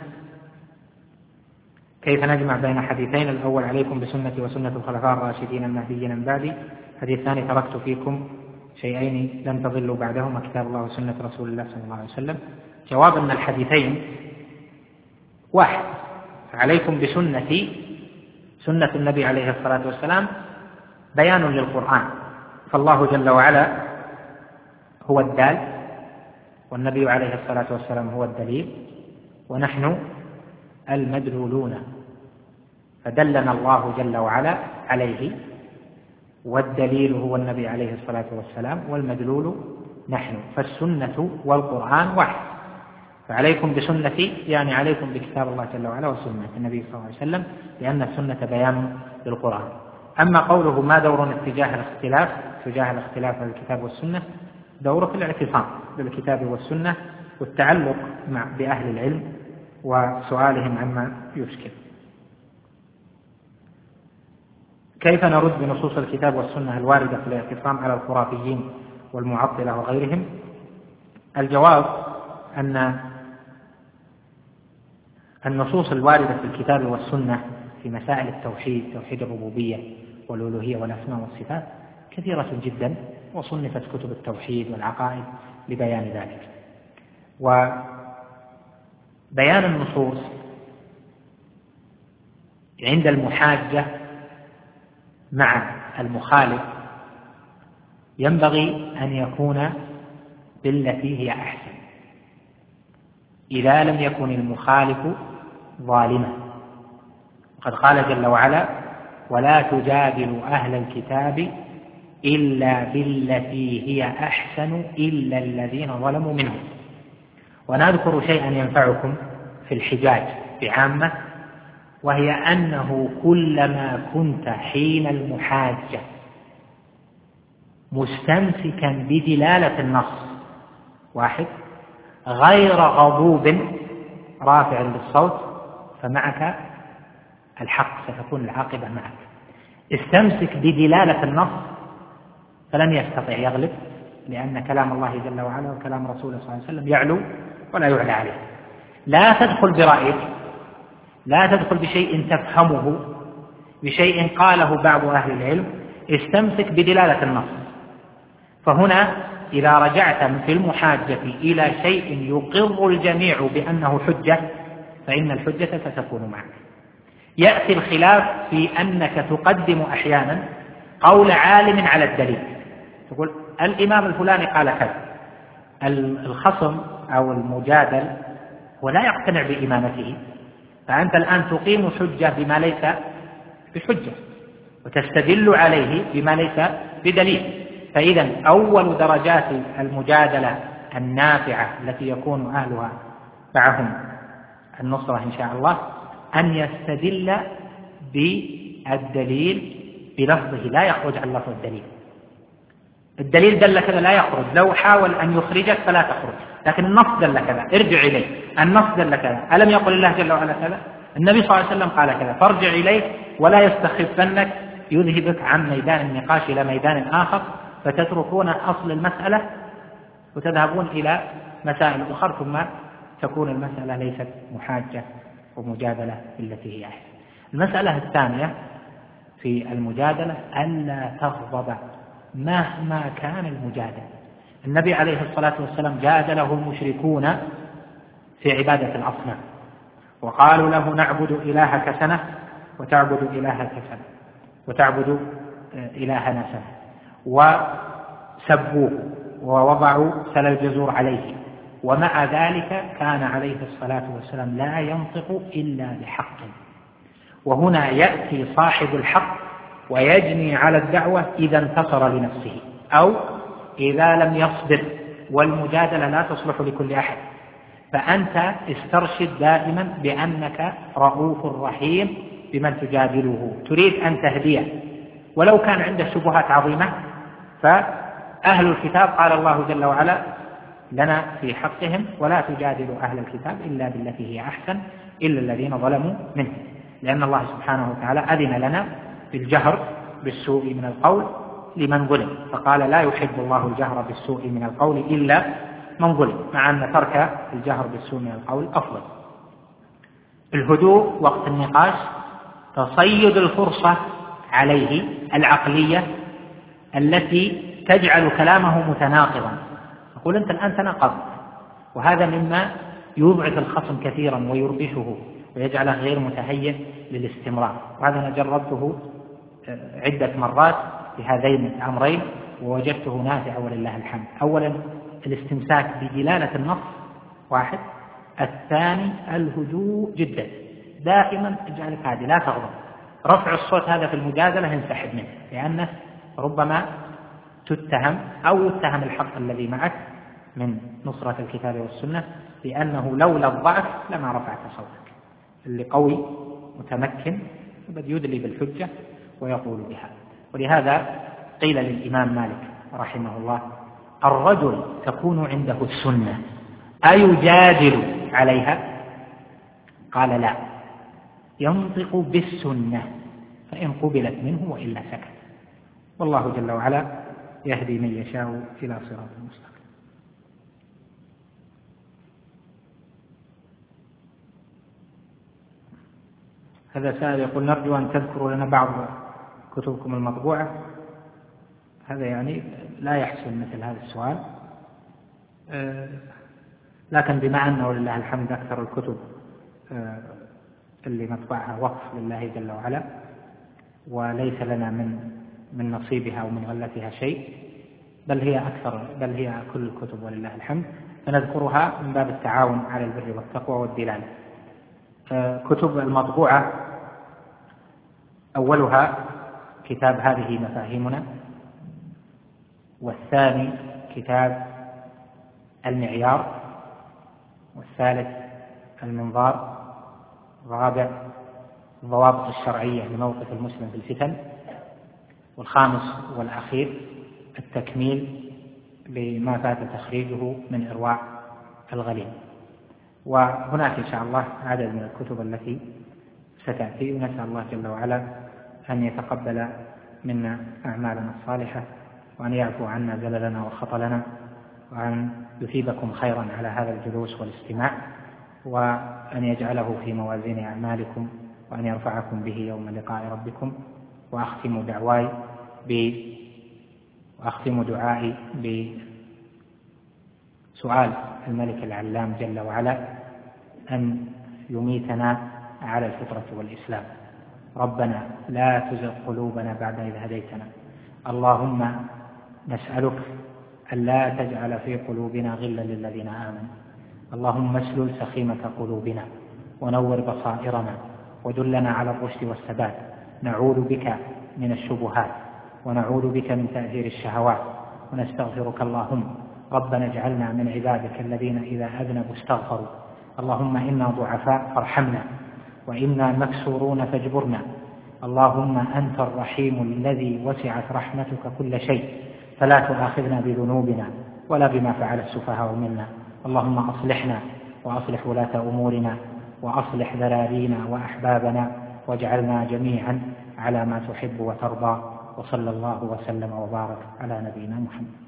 كيف نجمع بين حديثين؟ الأول عليكم بسنتي وسنة الخلفاء الراشدين المهديين من بعدي. الحديث الثاني تركت فيكم شيئين لن تضلوا بعدهما كتاب الله وسنة رسول الله صلى الله عليه وسلم. جواب أن الحديثين واحد. عليكم بسنتي سنة النبي عليه الصلاة والسلام بيان للقرآن، فالله جل وعلا هو الدال والنبي عليه الصلاة والسلام هو الدليل ونحن المدلولون، فدلنا الله جل وعلا عليه، والدليل هو النبي عليه الصلاة والسلام والمدلول نحن، فالسنة والقرآن واحد. فعليكم بسنتي يعني عليكم بكتاب الله جل وعلا وسنة النبي صلى الله عليه وسلم، لأن السنة بيان للقرآن. أما قوله ما دور اتجاه الاختلاف اتجاه الاختلاف في الكتاب والسنة، دور في الاعتصام بالكتاب والسنة والتعلق مع بأهل العلم وسؤالهم عما يشكل. كيف نرد بنصوص الكتاب والسنة الواردة في الاعتصام على الخرافيين والمعطلة وغيرهم؟ الجواب أن النصوص الواردة في الكتاب والسنة في مسائل التوحيد، توحيد الربوبية والألوهية والأسماء والصفات كثيرة جدا، وصنفت كتب التوحيد والعقائد لبيان ذلك. وبيان النصوص عند المحاجة مع المخالف ينبغي أن يكون بالتي هي أحسن إذا لم يكن المخالف ظالما. وقد قال جل وعلا ولا تجادلوا أهل الكتاب إلا بالتي هي أحسن إلا الذين ظلموا منهم. ونذكر شيئا ينفعكم في الحجاج بعامة، وهي أنه كلما كنت حين المحاجة مستمسكا بدلالة النص واحد غير غضوب رافع للصوت فمعك الحق، ستكون العاقبة معك. استمسك بدلالة النص فلن يستطيع يغلب، لأن كلام الله جل وعلا وكلام رسوله صلى الله عليه وسلم يعلو ولا يعلى عليه. لا تدخل برأيك، لا تدخل بشيء تفهمه، بشيء قاله بعض أهل العلم، استمسك بدلالة النص. فهنا إذا رجعت في المحاجة إلى شيء يقر الجميع بأنه حجة فإن الحجة ستكون معك. يأتي الخلاف في أنك تقدم أحيانا قول عالم على الدليل، تقول الإمام الفلاني قال كذا. الخصم أو المجادل هو لا يقتنع بإمامته، فأنت الآن تقيم حجة بما ليس بحجة وتستدل عليه بما ليس بدليل. فإذا أول درجات المجادلة النافعة التي يكون أهلها معهم النصرة إن شاء الله أن يستدل بالدليل بلفظه لا يخرج عن لفظ الدليل. الدليل دل كذا لا يخرج، لو حاول أن يخرجك فلا تخرج، لكن النص دل كذا ارجع إليه، النص دل كذا، ألم يقل الله جل وعلا كذا، النبي صلى الله عليه وسلم قال كذا، فارجع إليه ولا يستخفنك يذهبك عن ميدان النقاش إلى ميدان آخر فتتركون أصل المسألة وتذهبون إلى مسائل أخرى ثم تكون المسألة ليست محاجة ومجادلة بالتي هي أحسن. المسألة الثانية في المجادلة ألا تغضب مهما كان المجادل. النبي عليه الصلاة والسلام جادله المشركون في عبادة الأصنام وقالوا له نعبد إلهك سنة وتعبد إلهك سنة وتعبد إلهنا سنة، وسبوه ووضعوا سل الجزور عليه، ومع ذلك كان عليه الصلاة والسلام لا ينطق إلا بحق. وهنا يأتي صاحب الحق ويجني على الدعوة إذا انتصر لنفسه أو إذا لم يصبر، والمجادلة لا تصلح لكل أحد. فأنت استرشد دائما بأنك رؤوف رحيم بمن تجادله، تريد أن تهديه ولو كان عنده شبهات عظيمة. فأهل الكتاب قال الله جل وعلا لنا في حقهم: ولا تجادلوا أهل الكتاب إلا بالتي هي أحسن إلا الذين ظلموا منهم، لأن الله سبحانه وتعالى أذن لنا بالجهر بالسوء من القول لمن ظلم، فقال: لا يحب الله الجهر بالسوء من القول إلا من ظلم، مع أن ترك الجهر بالسوء من القول أفضل. الهدوء وقت النقاش تصيد الفرصة عليه العقلية التي تجعل كلامه متناقضا، يقول: أنت الآن تناقضت، وهذا مما يبعث الخصم كثيرا ويربشه ويجعله غير متهيئ للاستمرار. وهذا أنا جربته عدة مرات بهذين الأمرين ووجدته نافعا ولله الحمد. أولا الاستمساك بدلالة النص واحد، الثاني الهدوء جدا، دائما اجعلك هادي لا تغضب. رفع الصوت هذا في المجادلة انسحب منه، لأنه ربما تتهم أو يتهم الحق الذي معك من نصرة الكتاب والسنة، لأنه لولا الضعف لما رفعت صوتك. اللي قوي متمكن بدأ يدلي بالحجة ويقول بها. ولهذا قيل للإمام مالك رحمه الله: الرجل تكون عنده السنة أيجادل عليها؟ قال: لا، ينطق بالسنة فإن قبلت منه وإلا سكت. والله جل وعلا يهدي من يشاء إلى صراط مستقيم. هذا سائل يقول: نرجو أن تذكروا لنا بعض كتبكم المطبوعة. هذا يعني لا يحسن مثل هذا السؤال، لكن بما أنه لله الحمد أكثر الكتب اللي نطبعها وقف لله جل وعلا، وليس لنا من من نصيبها ومن غلتها شيء، بل هي أكثر بل هي كل الكتب ولله الحمد، فنذكرها من باب التعاون على البر والتقوى والدلالة. كتب المطبوعة أولها كتاب هذه مفاهيمنا، والثاني كتاب المعيار، والثالث المنظار، الرابع الضوابط الشرعية لموقف المسلم في الفتن، والخامس والأخير التكميل لما فات تخريجه من إرواع الغليل. وهناك إن شاء الله عدد من الكتب التي ستأتي، ونسأل الله جل وعلا أن يتقبل منا أعمالنا الصالحة، وأن يعفو عنا زللنا وخطلنا، وأن يثيبكم خيرا على هذا الجلوس والاستماع، وأن يجعله في موازين أعمالكم، وأن يرفعكم به يوم لقاء ربكم. وأختم دعواي ب وأختم دعائي بسؤال الملك العلام جل وعلا أن يميتنا على الفطرة والإسلام. ربنا لا تزغ قلوبنا بعد إذ هديتنا، اللهم نسألك أن لا تجعل في قلوبنا غلا للذين آمنوا، اللهم اسلل سخيمة قلوبنا ونور بصائرنا ودلنا على الرشد والثبات. نعوذ بك من الشبهات ونعوذ بك من تأثير الشهوات، ونستغفرك اللهم ربنا اجعلنا من عبادك الذين إذا أذنبوا استغفروا. اللهم إنا ضعفاء فارحمنا، وإنا مكسورون فاجبرنا. اللهم أنت الرحيم الذي وسعت رحمتك كل شيء، فلا تؤاخذنا بذنوبنا ولا بما فعل السفهاء منا. اللهم أصلحنا وأصلح ولاة أمورنا، وأصلح ذرارينا وأحبابنا، واجعلنا جميعا على ما تحب وترضى. وصلى الله وسلم وبارك على نبينا محمد.